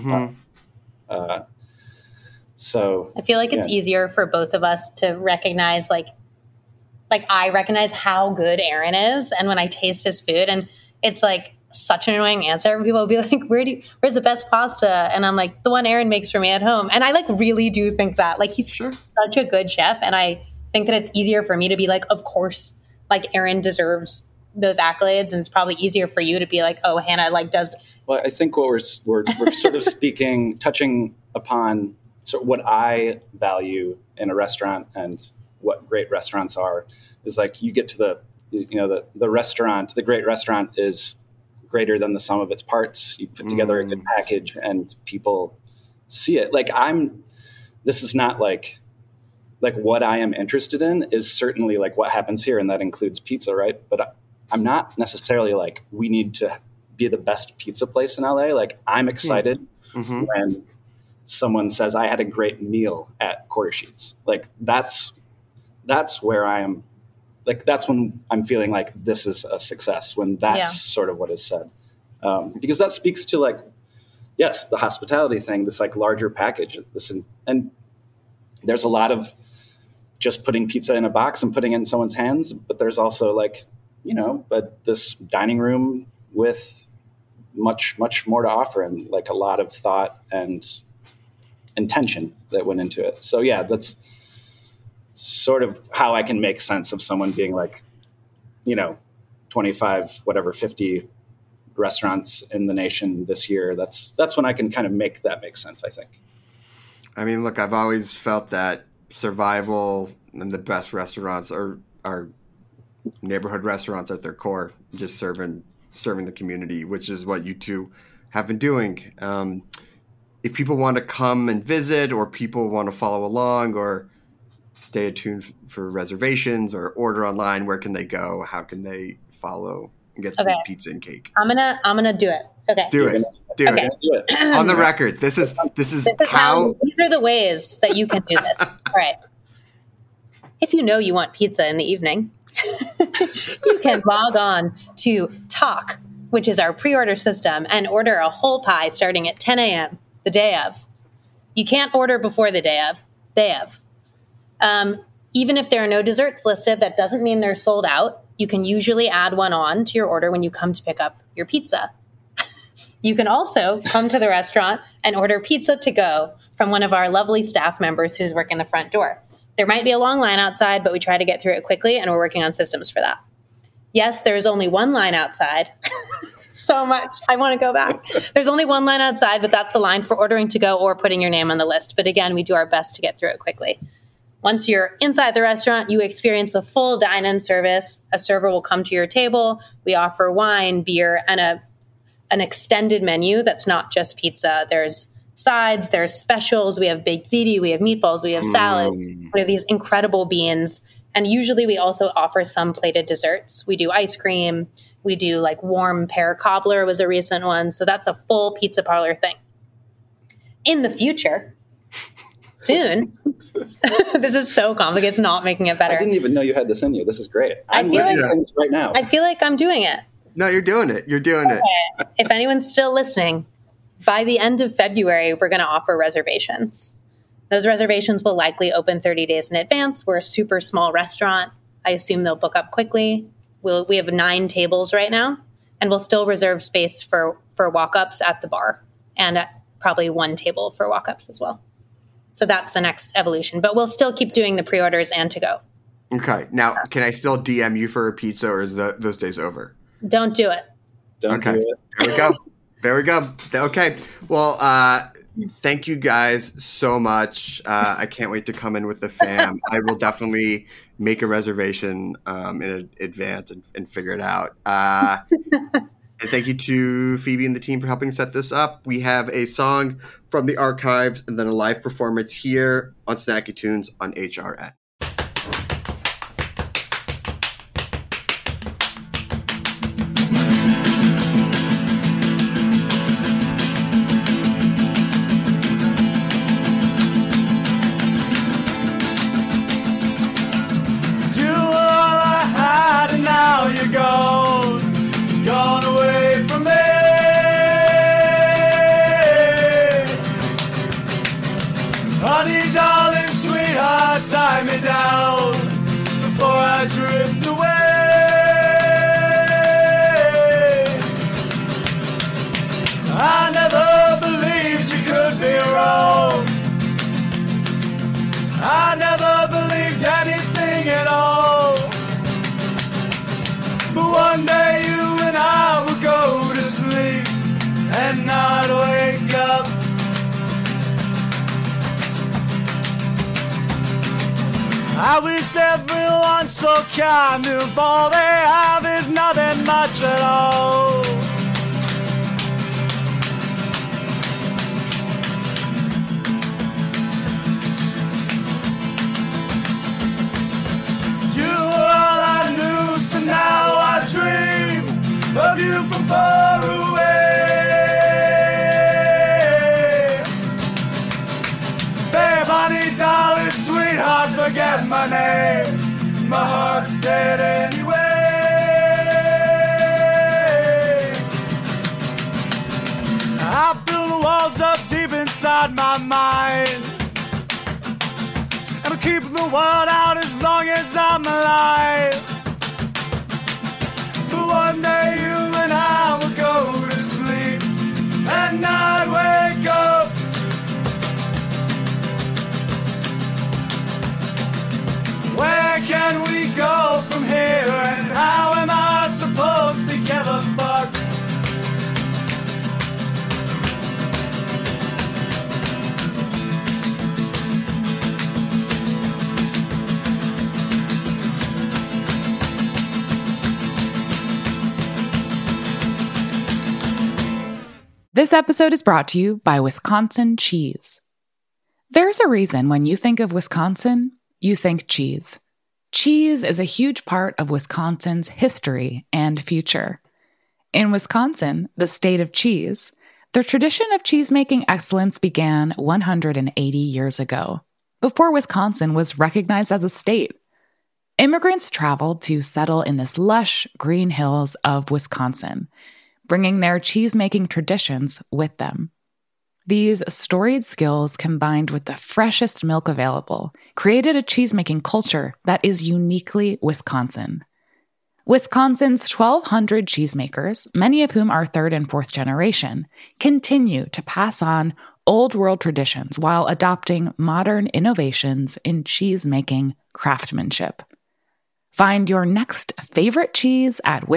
so I feel like it's easier for both of us to recognize, like I recognize how good Aaron is, and when I taste his food, and it's like such an annoying answer. People will be like, where's the best pasta? And I'm like, the one Aaron makes for me at home. And I like really do think that, like, he's such a good chef. And I think that it's easier for me to be like, of course, like Aaron deserves those accolades. And it's probably easier for you to be like, oh, Hannah like does. Well, I think what we're sort of touching upon sort of what I value in a restaurant and what great restaurants are, is like you get to the restaurant, the great restaurant is greater than the sum of its parts. You put together a good package and people see it. Like this is not like what I am interested in is certainly like what happens here. And that includes pizza, right? But I'm not necessarily like, we need to be the best pizza place in LA. Like I'm excited when someone says I had a great meal at Quarter Sheets. Like that's where I am. Like that's when I'm feeling like this is a success, when that's sort of what is said. Because that speaks to like, yes, the hospitality thing, this like larger package, and there's a lot of just putting pizza in a box and putting it in someone's hands. But there's also like, but this dining room with much, much more to offer and like a lot of thought and intention that went into it. So yeah, that's sort of how I can make sense of someone being like, 25, 50 restaurants in the nation this year. That's when I can kind of make that make sense, I think. I mean, look, I've always felt that survival and the best restaurants are neighborhood restaurants at their core, just serving the community, which is what you two have been doing. If people want to come and visit, or people want to follow along, or stay tuned for reservations or order online, where can they go? How can they follow and get some pizza and cake? I'm gonna do it. Okay. Do it. On the record. This is how these are the ways that you can do this. All right. If you want pizza in the evening, you can log on to Tock, which is our pre-order system, and order a whole pie starting at 10 a.m. the day of. You can't order before the day of. Even if there are no desserts listed, that doesn't mean they're sold out. You can usually add one on to your order when you come to pick up your pizza. You can also come to the restaurant and order pizza to go from one of our lovely staff members who's working the front door. There might be a long line outside, but we try to get through it quickly, and we're working on systems for that. Yes, there is only one line outside. So much. I want to go back. There's only one line outside, but that's the line for ordering to go or putting your name on the list. But again, we do our best to get through it quickly. Once you're inside the restaurant, you experience the full dine-in service. A server will come to your table. We offer wine, beer, and an extended menu that's not just pizza. There's sides, there's specials. We have baked ziti, we have meatballs, we have salad. We have these incredible beans. And usually we also offer some plated desserts. We do ice cream. We do like warm pear cobbler was a recent one. So that's a full pizza parlor thing. In the future, soon, this is so complicated. It's not making it better. I didn't even know you had this in you. This is great. I'm learning things right now. I feel like I'm doing it. No, you're doing it. You're doing it. If anyone's still listening, by the end of February, we're going to offer reservations. Those reservations will likely open 30 days in advance. We're a super small restaurant. I assume they'll book up quickly. We have 9 tables right now, and we'll still reserve space for walk-ups at the bar, and probably 1 table for walk-ups as well. So that's the next evolution. But we'll still keep doing the pre-orders and to-go. Okay. Now, can I still DM you for a pizza, or is those days over? Don't do it. Don't do it. There we go. Okay. Well, thank you guys so much. I can't wait to come in with the fam. I will definitely make a reservation in advance and figure it out. And thank you to Phoebe and the team for helping set this up. We have a song from the archives and then a live performance here on Snacky Tunes on HRN. I never believed anything at all. But one day you and I would go to sleep and not wake up. I wish everyone so kind if all they have is nothing much at all. You were all I knew, so now I dream of you from far away. Babe, honey, darling, sweetheart, forget my name. My heart's dead anyway. I build the walls up deep inside my mind, and I'll keep the world out as long as I'm alive. But one day you and I will go to sleep and not wake up. Where can we go from here, and how am I supposed to give a fuck? This episode is brought to you by Wisconsin Cheese. There's a reason when you think of Wisconsin, you think cheese. Cheese is a huge part of Wisconsin's history and future. In Wisconsin, the state of cheese, the tradition of cheese-making excellence began 180 years ago, before Wisconsin was recognized as a state. Immigrants traveled to settle in this lush green hills of Wisconsin, bringing their cheese-making traditions with them. These storied skills, combined with the freshest milk available, created a cheese-making culture that is uniquely Wisconsin. Wisconsin's 1,200 cheesemakers, many of whom are third and fourth generation, continue to pass on old-world traditions while adopting modern innovations in cheese-making craftsmanship. Find your next favorite cheese at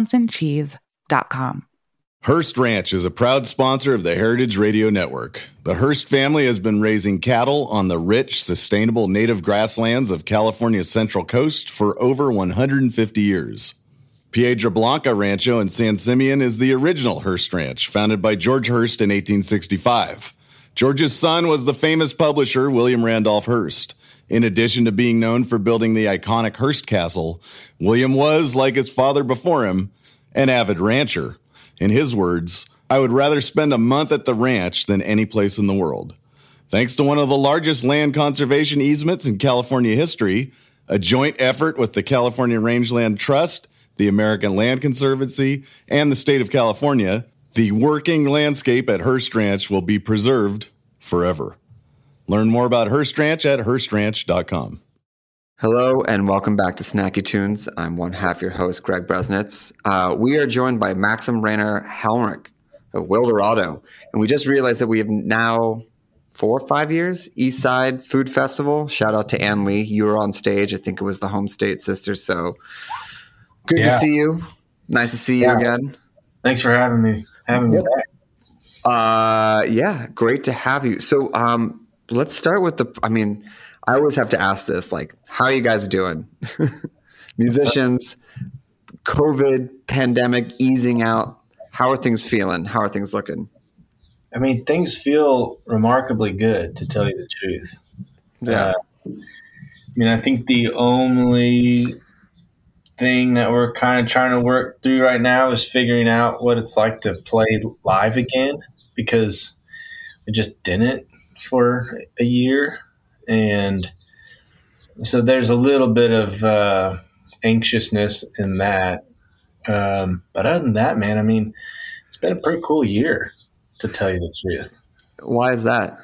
wisconsincheese.com. Hearst Ranch is a proud sponsor of the Heritage Radio Network. The Hearst family has been raising cattle on the rich, sustainable native grasslands of California's Central Coast for over 150 years. Piedra Blanca Rancho in San Simeon is the original Hearst Ranch, founded by George Hearst in 1865. George's son was the famous publisher William Randolph Hearst. In addition to being known for building the iconic Hearst Castle, William was, like his father before him, an avid rancher. In his words, "I would rather spend a month at the ranch than any place in the world." Thanks to one of the largest land conservation easements in California history, a joint effort with the California Rangeland Trust, the American Land Conservancy, and the state of California, the working landscape at Hearst Ranch will be preserved forever. Learn more about Hearst Ranch at HearstRanch.com. Hello and welcome back to Snacky Tunes. I'm one half your host, Greg Bresnitz. We are joined by Maxim Rainer Helmrich of Wildorado. And we just realized that we have now 4 or 5 years, East Side Food Festival. Shout out to Ann Lee. You were on stage. I think it was the Home State Sisters. So good to see you. Nice to see you again. Thanks for having me back. Yeah, great to have you. So let's start with I always have to ask this, how are you guys doing? Musicians, COVID, pandemic, easing out. How are things feeling? How are things looking? Things feel remarkably good, to tell you the truth. Yeah. I think the only thing that we're kind of trying to work through right now is figuring out what it's like to play live again, because we just didn't for a year. And so there's a little bit of anxiousness in that. But other than that, man, it's been a pretty cool year, to tell you the truth. Why is that?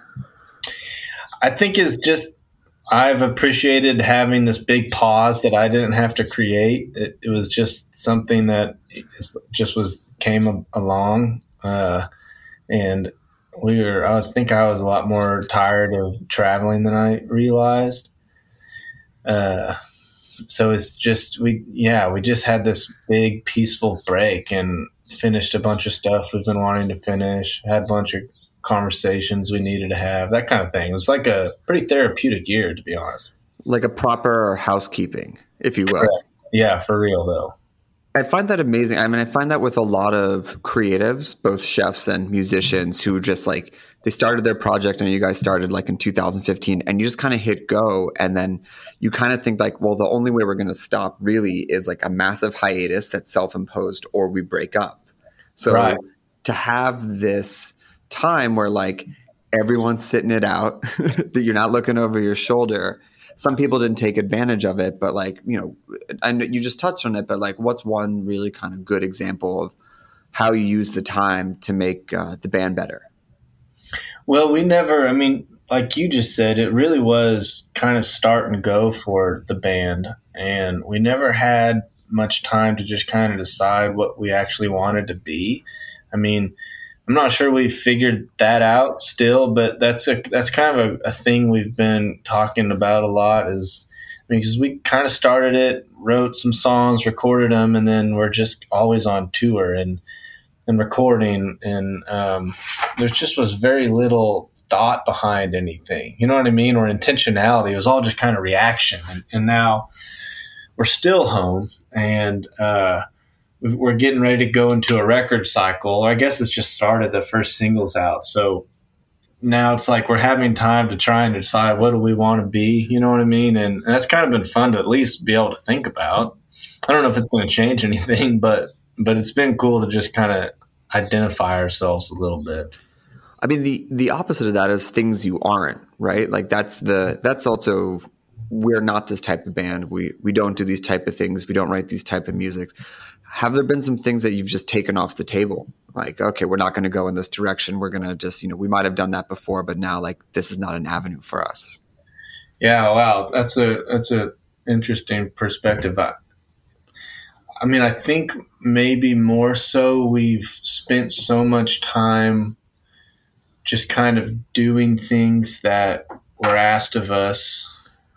I think it's just I've appreciated having this big pause that I didn't have to create. It was just something that came along. And I think I was a lot more tired of traveling than I realized. So it's just, we just had this big peaceful break and finished a bunch of stuff we've been wanting to finish, had a bunch of conversations we needed to have, that kind of thing. It was like a pretty therapeutic year, to be honest. Like a proper housekeeping, if you will. Correct. Yeah, for real though. I find that amazing. I mean, I find that with a lot of creatives, both chefs and musicians, who just like, they started their project and you guys started like in 2015 and you just kind of hit go. And then you kind of think like, well, the only way we're going to stop really is like a massive hiatus that's self-imposed or we break up. So Right. To have this time where like everyone's sitting it out, that you're not looking over your shoulder. Some people didn't take advantage of it, but like, you know, and you just touched on it, but like, what's one really kind of good example of how you use the time to make the band better? Well, like you just said, it really was kind of start and go for the band. And we never had much time to just kind of decide what we actually wanted to be. I mean, I'm not sure we figured that out still, but that's kind of a thing we've been talking about a lot because we kind of started it, wrote some songs, recorded them, and then we're just always on tour and recording. And there just was very little thought behind anything, you know what I mean? Or intentionality. It was all just kind of reaction. And now we're still home and, we're getting ready to go into a record cycle. I guess it's just started. The first single's out. So now it's like we're having time to try and decide what do we want to be, you know what I mean? And that's kind of been fun to at least be able to think about. I don't know if it's going to change anything, but it's been cool to just kind of identify ourselves a little bit. I mean, the opposite of that is things you aren't, right? Like that's also, we're not this type of band. We don't do these type of things. We don't write these type of musics. Have there been some things that you've just taken off the table? Like, okay, we're not going to go in this direction. We're going to just, we might have done that before, but now like this is not an avenue for us. Yeah. Wow. That's a interesting perspective. I mean, I think maybe more so we've spent so much time just kind of doing things that were asked of us,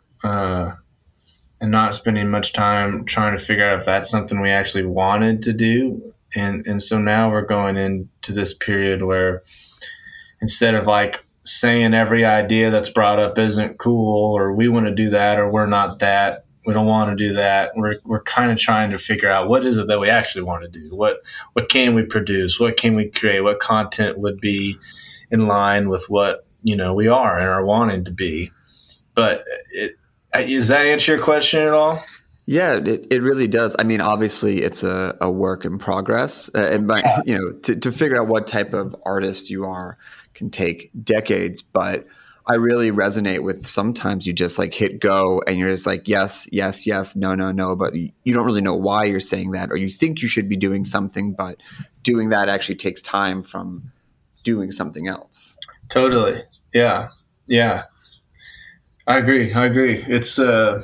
and not spending much time trying to figure out if that's something we actually wanted to do. And so now we're going into this period where instead of like saying every idea that's brought up isn't cool, or we want to do that, or we're not that, we don't want to do that, we're kind of trying to figure out what is it that we actually want to do? What can we produce? What can we create? What content would be in line with what, we are and are wanting to be? But does that answer your question at all? Yeah, it really does. I mean, obviously it's a work in progress, and to figure out what type of artist you are can take decades. But I really resonate with sometimes you just like hit go and you're just like, yes, yes, yes, no, no, no. But you don't really know why you're saying that, or you think you should be doing something, but doing that actually takes time from doing something else. Totally. Yeah. Yeah. I agree. It's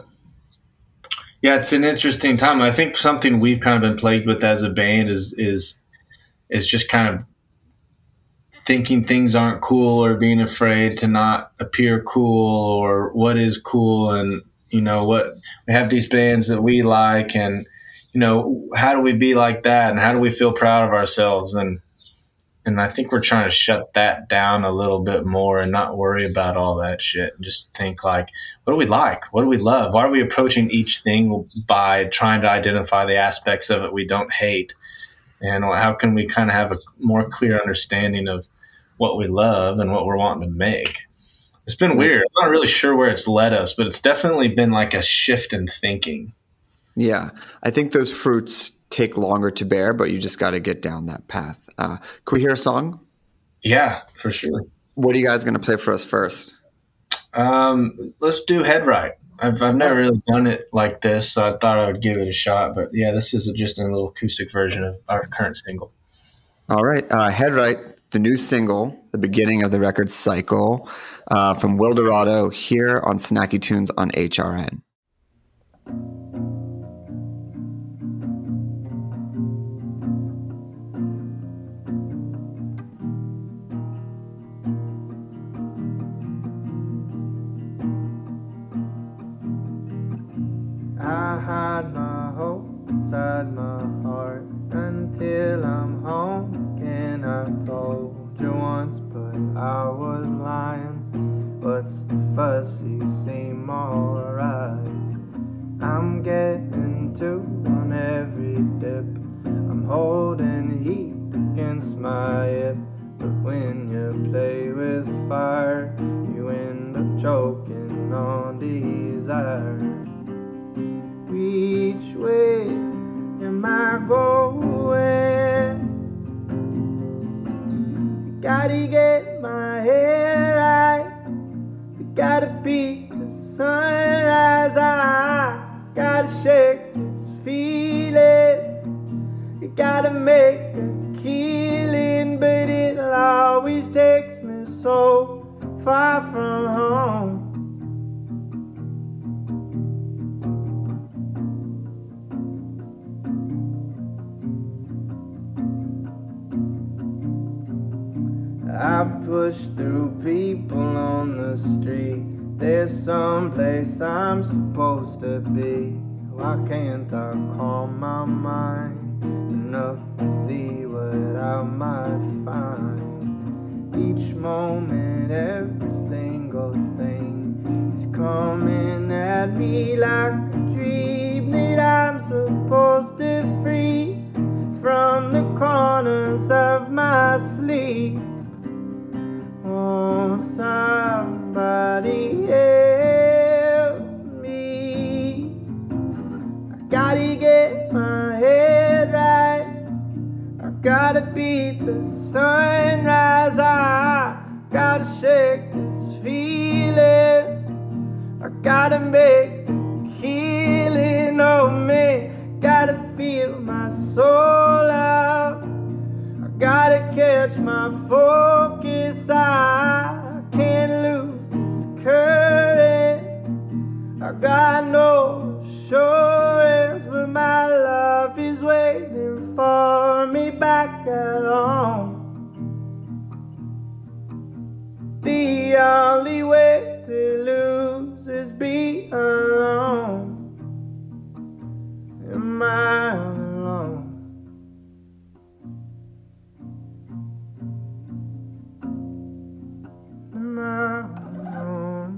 it's an interesting time. I think something we've kind of been plagued with as a band is just kind of thinking things aren't cool, or being afraid to not appear cool, or what is cool. And, what we have these bands that we like, and, how do we be like that? And how do we feel proud of ourselves? And I think we're trying to shut that down a little bit more and not worry about all that shit, and just think like, what do we like? What do we love? Why are we approaching each thing by trying to identify the aspects of it we don't hate? And how can we kind of have a more clear understanding of what we love and what we're wanting to make? It's been weird. I'm not really sure where it's led us, but it's definitely been like a shift in thinking. Yeah. I think those fruits take longer to bear, but you just got to get down that path. Can we hear a song? Yeah, for sure. What are you guys going to play for us first? Let's do Head Right. I've never really done it like this, so I thought I would give it a shot. But yeah, this is just a little acoustic version of our current single. All right. Head Right, the new single, the beginning of the record cycle, from Wildorado here on Snacky Tunes on HRN. hide my hope inside my heart until I'm home again. I told you once, but I was lying. What's the fuss? You seem alright. I'm getting two on every dip. I'm holding heat against my hip. But when you play with fire, you end up choking on desire. Which way am I going? Gotta get my head right. You gotta beat the sunrise. I gotta shake this feeling. You gotta make a killing, but it always takes me so far from home. I push through people on the street. There's some place I'm supposed to be. Why can't I calm my mind enough to see what I might find? Each moment, every single thing is coming at me like a dream that I'm supposed to free from the corners of my sleep. Oh, somebody help me. I gotta get my head right. I gotta beat the sunrise. I gotta shake this feeling. I gotta make the killing. Oh man, gotta feel my soul out. I gotta catch my focus. I can't lose this current. I got no assurance, but my love is waiting for me back at home. The only way to lose is be alone. Am I alone? Am I alone?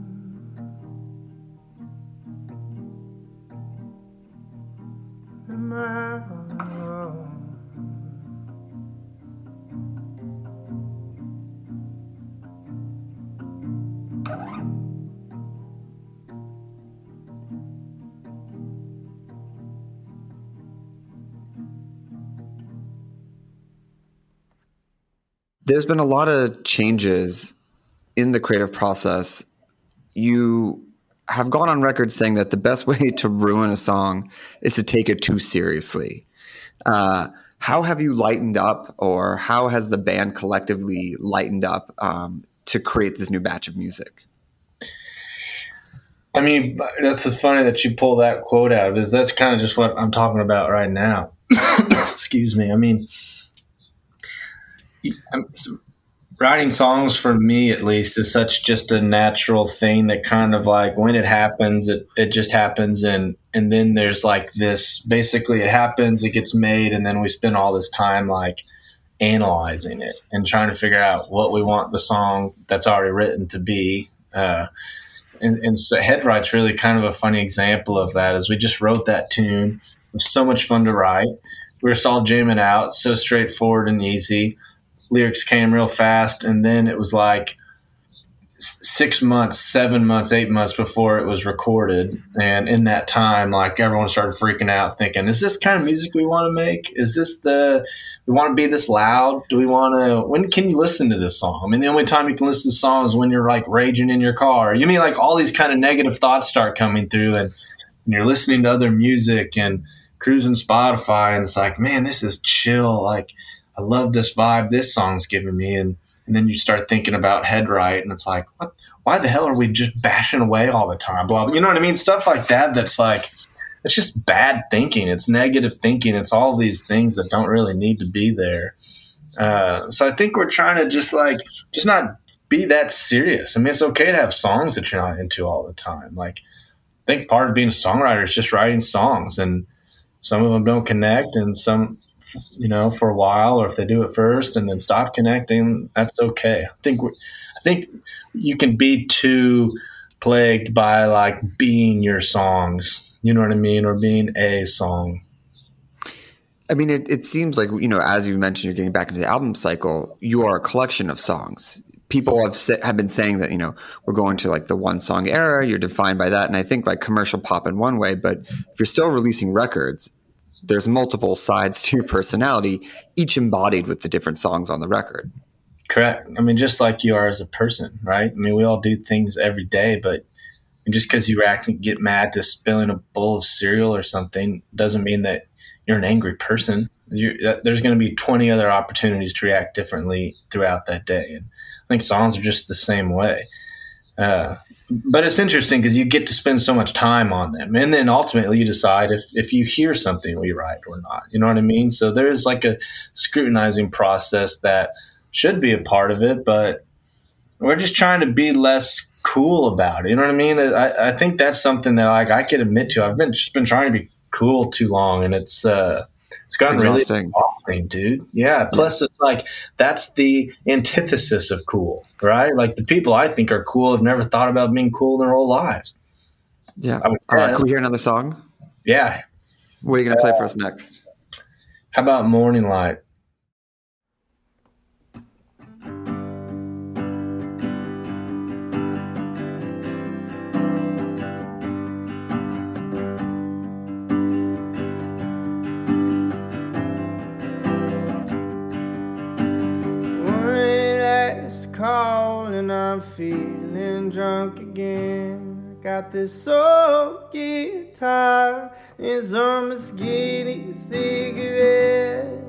Am I alone? There's been a lot of changes in the creative process. You have gone on record saying that the best way to ruin a song is to take it too seriously. How have you lightened up, or how has the band collectively lightened up to create this new batch of music? I mean, that's funny that you pull that quote out, because that's kind of just what I'm talking about right now. Excuse me. I mean, writing songs for me, at least, is such just a natural thing that kind of like when it happens, it just happens. And then there's like this, basically it happens, it gets made, and then we spend all this time like analyzing it and trying to figure out what we want the song that's already written to be. And so Headwright's really kind of a funny example of that, as we just wrote that tune. It was so much fun to write. We were just all jamming out, so straightforward and easy. Lyrics came real fast, and then it was like 6 months, 7 months, 8 months before it was recorded. And in that time, like, everyone started freaking out, thinking, is this the kind of music we want to make? Is this we want to be this loud? Do we want to, when can you listen to this song? I mean, the only time you can listen to songs is when you're like raging in your car. You mean like all these kind of negative thoughts start coming through, and you're listening to other music and cruising Spotify, and it's like, man, this is chill. Like, I love this vibe this song's giving me. And then you start thinking about Headwright, and it's like, what? Why the hell are we just bashing away all the time? Blah, blah. You know what I mean? Stuff like that. That's like, it's just bad thinking. It's negative thinking. It's all these things that don't really need to be there. So I think we're trying to just not be that serious. I mean, it's okay to have songs that you're not into all the time. Like, think part of being a songwriter is just writing songs, and some of them don't connect, and some, for a while, or if they do it first and then stop connecting, that's okay. I think you can be too plagued by like being your songs, you know what I mean, or being a song. I mean, it seems like, as you mentioned, you're getting back into the album cycle. You are a collection of songs. People have been saying that, we're going to like the one song era. You're defined by that. And I think like commercial pop in one way, but if you're still releasing records, there's multiple sides to your personality, each embodied with the different songs on the record. Correct. I mean, just like you are as a person, right? I mean, we all do things every day, but just because you get mad to spilling a bowl of cereal or something doesn't mean that you're an angry person. There's going to be 20 other opportunities to react differently throughout that day. And I think songs are just the same way. But it's interesting because you get to spend so much time on them. And then ultimately you decide if you hear something we write or not. You know what I mean? So there's like a scrutinizing process that should be a part of it, but we're just trying to be less cool about it. You know what I mean? I think that's something that like I could admit to. I've been trying to be cool too long, and it's gotten really exhausting, dude. Yeah. Plus, it's like that's the antithesis of cool, right? Like the people I think are cool have never thought about being cool in their whole lives. Yeah. All right. Can we hear another song? Yeah. What are you going to play for us next? How about Morning Light? Call and I'm feeling drunk again. I got this old guitar and some skinny cigarette.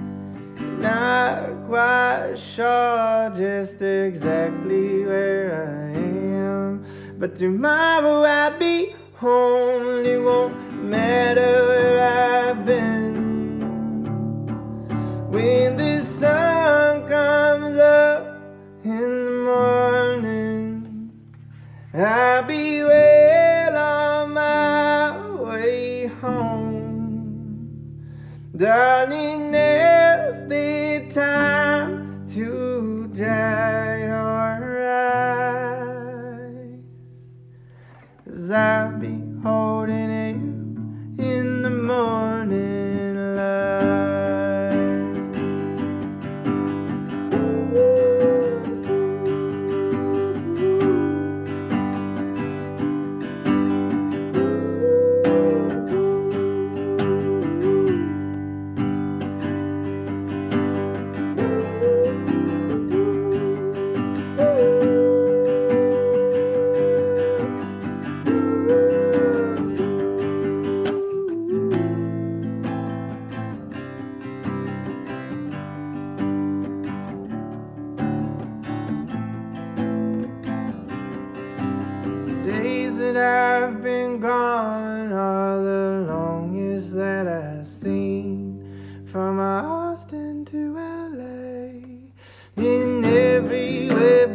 Not quite sure just exactly where I am, but tomorrow I'll be home. It won't matter where I've been. When the sun comes up in the morning, I'll be well on my way home. Darling, now's the time to dry your eyes, 'cause I'll be holding you in the morning light. I've been gone are the longest that I've seen, from Austin to LA, in everywhere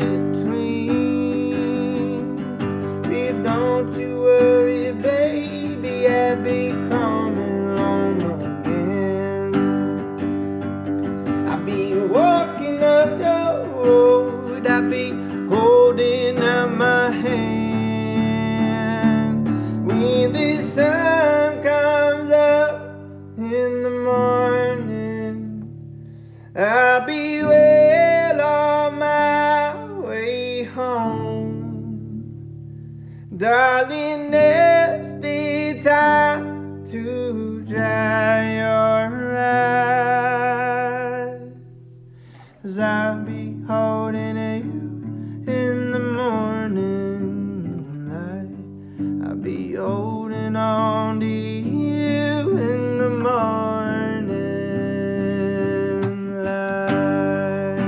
between. But don't you worry, baby, I'll be coming home again. I'll be walking up the road, I'll be holding out my hand. When the sun comes up in the morning, I'll be well on my way home. Darling, it's the time to dry your eyes, 'cause I'll be holding you in the morning light. I'll be holding on to you in the morning light.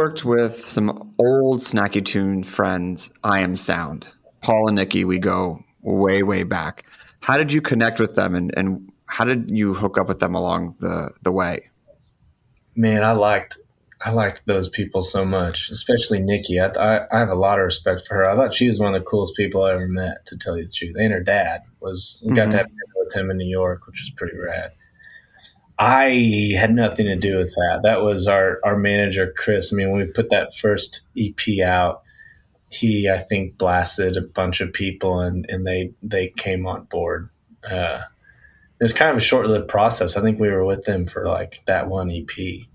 worked with some old Snacky Tune friends, I Am Sound. Paul and Nikki, we go way, way back. How did you connect with them, and how did you hook up with them along the way? Man, I liked those people so much, especially Nikki. I have a lot of respect for her. I thought she was one of the coolest people I ever met, to tell you the truth. And her dad got to have dinner with him in New York, which was pretty rad. I had nothing to do with that. That was our manager, Chris. I mean, when we put that first EP out, he, I think, blasted a bunch of people, and they came on board. It was kind of a short-lived process. I think we were with them for like that one EP.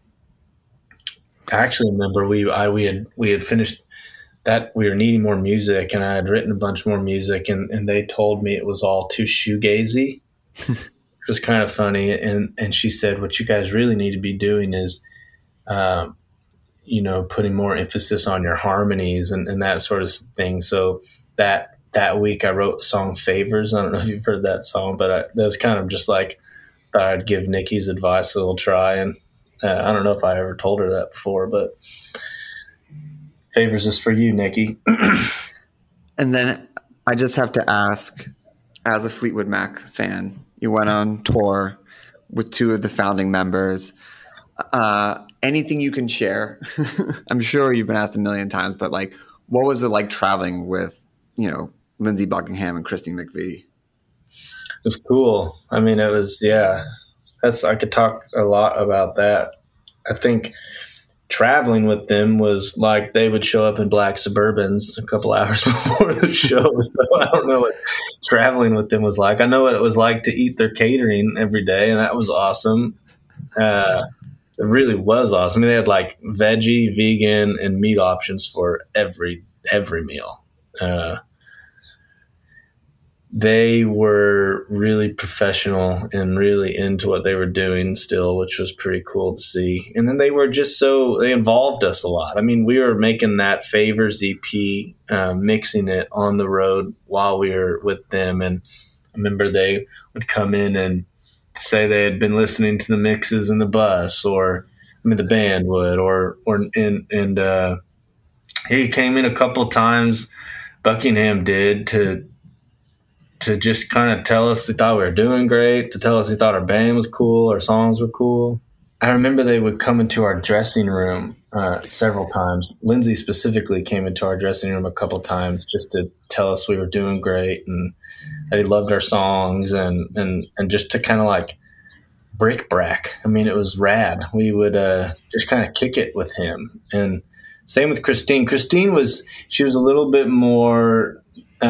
I actually remember we had finished that. We were needing more music, and I had written a bunch more music, and they told me it was all too shoegazy, which was kind of funny. And she said, what you guys really need to be doing is, putting more emphasis on your harmonies and that sort of thing. So that week I wrote the song Favors. I don't know if you've heard that song, but that was kind of just like, thought I'd give Nikki's advice a little try. And I don't know if I ever told her that before, but Favors is for you, Nikki. And then I just have to ask, as a Fleetwood Mac fan, you went on tour with two of the founding members. Anything you can share? I'm sure you've been asked a million times, but like, what was it like traveling with, Lindsey Buckingham and Christine McVie? It was cool. I mean, it was, yeah. I could talk a lot about that. I think traveling with them was like they would show up in black Suburbans a couple hours before the show. So I don't know what traveling with them was like. I know what it was like to eat their catering every day, and that was awesome. It really was awesome. I mean, they had like veggie, vegan, and meat options for every meal. They were really professional and really into what they were doing still, which was pretty cool to see. And then they were just they involved us a lot. I mean, we were making that Favors EP, mixing it on the road while we were with them. And I remember they would come in and say they had been listening to the mixes in the bus, or the band would, and he came in a couple of times, Buckingham did, to just kind of tell us he thought we were doing great, to tell us he thought our band was cool, our songs were cool. I remember they would come into our dressing room several times. Lindsey specifically came into our dressing room a couple of times just to tell us we were doing great and that he loved our songs and just to kind of like brick-brack. I mean, it was rad. We would just kind of kick it with him. And same with Christine. She was a little bit more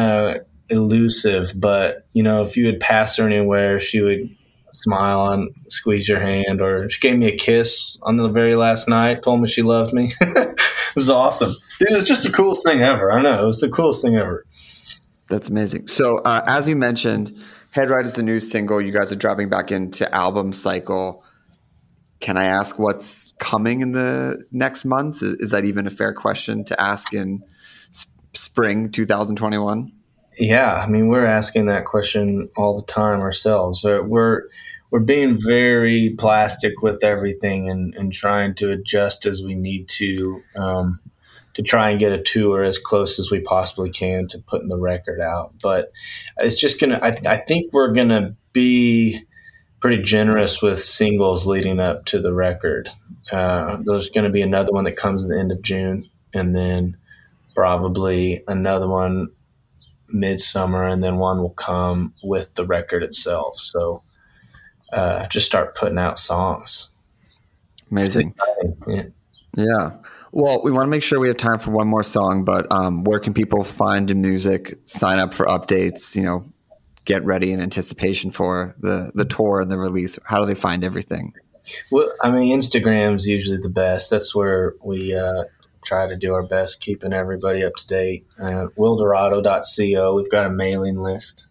elusive, but if you would pass her anywhere, she would smile and squeeze your hand, or she gave me a kiss on the very last night, told me she loved me. It was awesome. Dude, it's just the coolest thing ever. I know, it was the coolest thing ever. That's amazing. So as you mentioned, Headright is the new single. You guys are dropping back into album cycle. Can I ask what's coming in the next months? Is that even a fair question to ask in spring 2021? Yeah, I mean, we're asking that question all the time ourselves. We're being very plastic with everything and trying to adjust as we need to try and get a tour as close as we possibly can to putting the record out. But it's just I think we're gonna be pretty generous with singles leading up to the record. There's going to be another one that comes at the end of June, and then probably another one midsummer, and then one will come with the record itself. So just start putting out songs. Amazing. Yeah. Well, we want to make sure we have time for one more song, but where can people find the music, sign up for updates, get ready in anticipation for the tour and the release? How do they find everything? Well, I mean, Instagram's usually the best. That's where we try to do our best keeping everybody up to date. Wildorado.co. We've got a mailing list.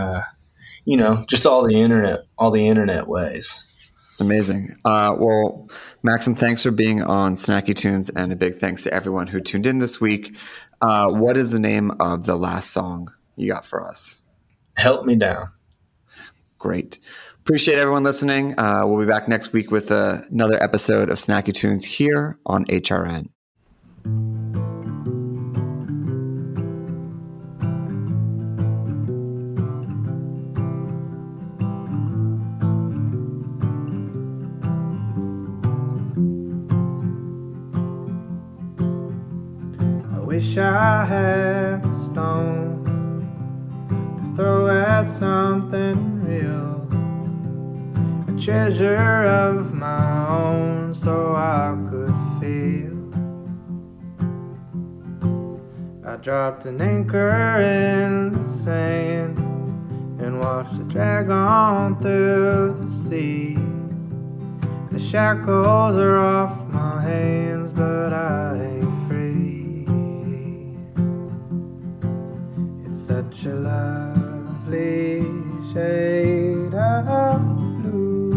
Just all the internet ways. Amazing. Well, Maxim, thanks for being on Snacky Tunes, and a big thanks to everyone who tuned in this week. What is the name of the last song you got for us? Help Me Down. Great. Appreciate everyone listening. We'll be back next week with another episode of Snacky Tunes here on HRN. Wish I had a stone to throw at something real, a treasure of my own, so I could feel. I dropped an anchor in the sand and watched it drag on through the sea. The shackles are off my hands, but I ain't free. Such a lovely shade of blue.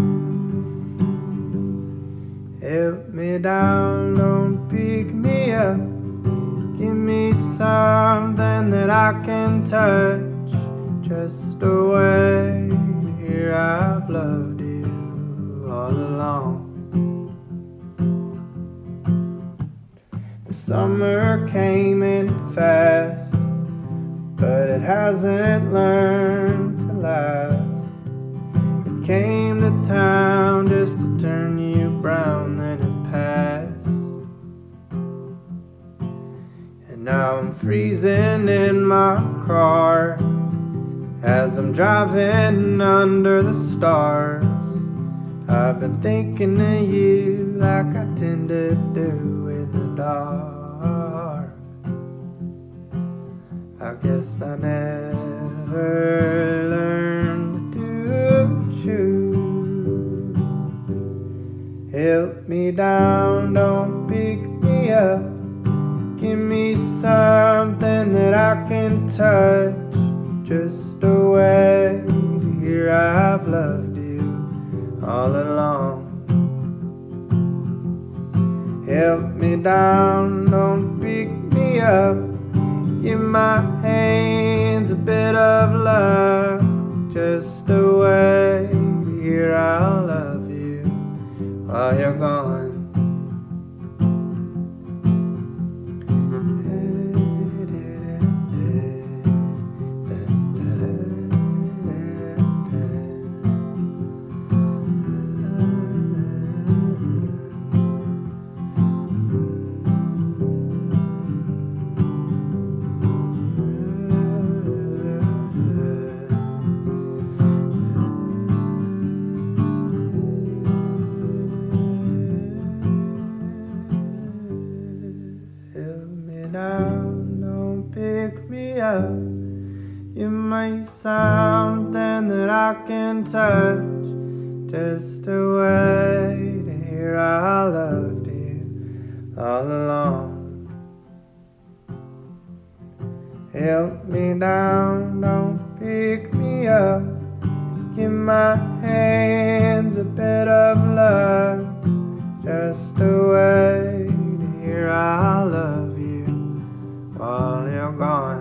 Help me down, don't pick me up. Give me something that I can touch. Just a way to hear I've loved you all along. The summer came in fast, but it hasn't learned to last. It came to town just to turn you brown, then it passed. And now I'm freezing in my car as I'm driving under the stars. I've been thinking of you like I tend to do in the dark. I guess I never learned to choose. Help me down, don't pick me up. Give me something that I can touch. Just a way to hear I've loved you all along. Help me down, don't pick me up. Give my hands a bit of luck. Just a way to hear I love you while you're gone. You make something that I can touch. Just a way to hear I loved you all along. Help me down, don't pick me up. Give my hands a bit of luck. Just a way to hear I love you while you're gone.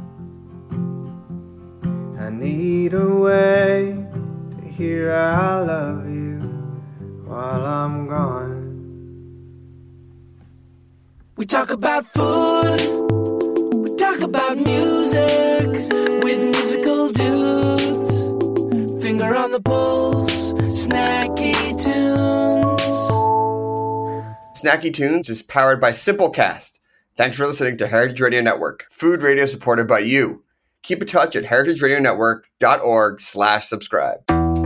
I need a way to hear I love you while I'm gone. We talk about food, we talk about music with musical dudes. Finger on the pulse, Snacky Tunes. Snacky Tunes is powered by Simplecast. Thanks for listening to Heritage Radio Network, food radio supported by you. Keep in touch at heritageradionetwork.org/subscribe.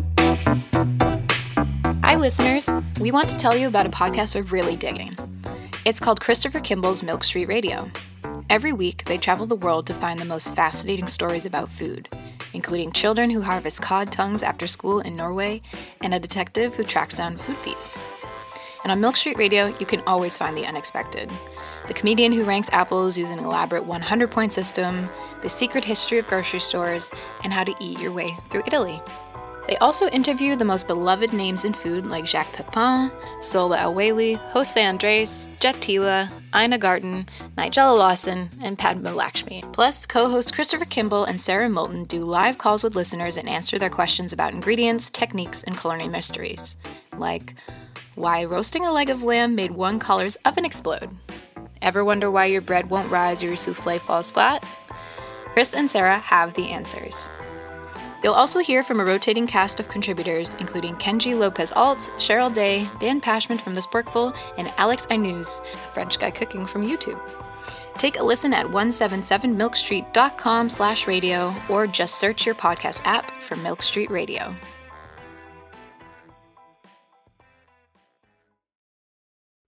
Hi, listeners. We want to tell you about a podcast we're really digging. It's called Christopher Kimball's Milk Street Radio. Every week, they travel the world to find the most fascinating stories about food, including children who harvest cod tongues after school in Norway and a detective who tracks down food thieves. And on Milk Street Radio, you can always find the unexpected. The comedian who ranks apples using an elaborate 100-point system, the secret history of grocery stores, and how to eat your way through Italy. They also interview the most beloved names in food like Jacques Pepin, Sola El-Waylly, Jose Andres, Jet Tila, Ina Garten, Nigella Lawson, and Padma Lakshmi. Plus, co-hosts Christopher Kimball and Sarah Moulton do live calls with listeners and answer their questions about ingredients, techniques, and culinary mysteries. Like, why roasting a leg of lamb made one caller's oven explode? Ever wonder why your bread won't rise or your souffle falls flat? Chris and Sarah have the answers. You'll also hear from a rotating cast of contributors, including Kenji Lopez-Alt, Cheryl Day, Dan Pashman from The Sporkful, and Alex Aynuz, a French guy cooking from YouTube. Take a listen at 177milkstreet.com/radio or just search your podcast app for Milk Street Radio.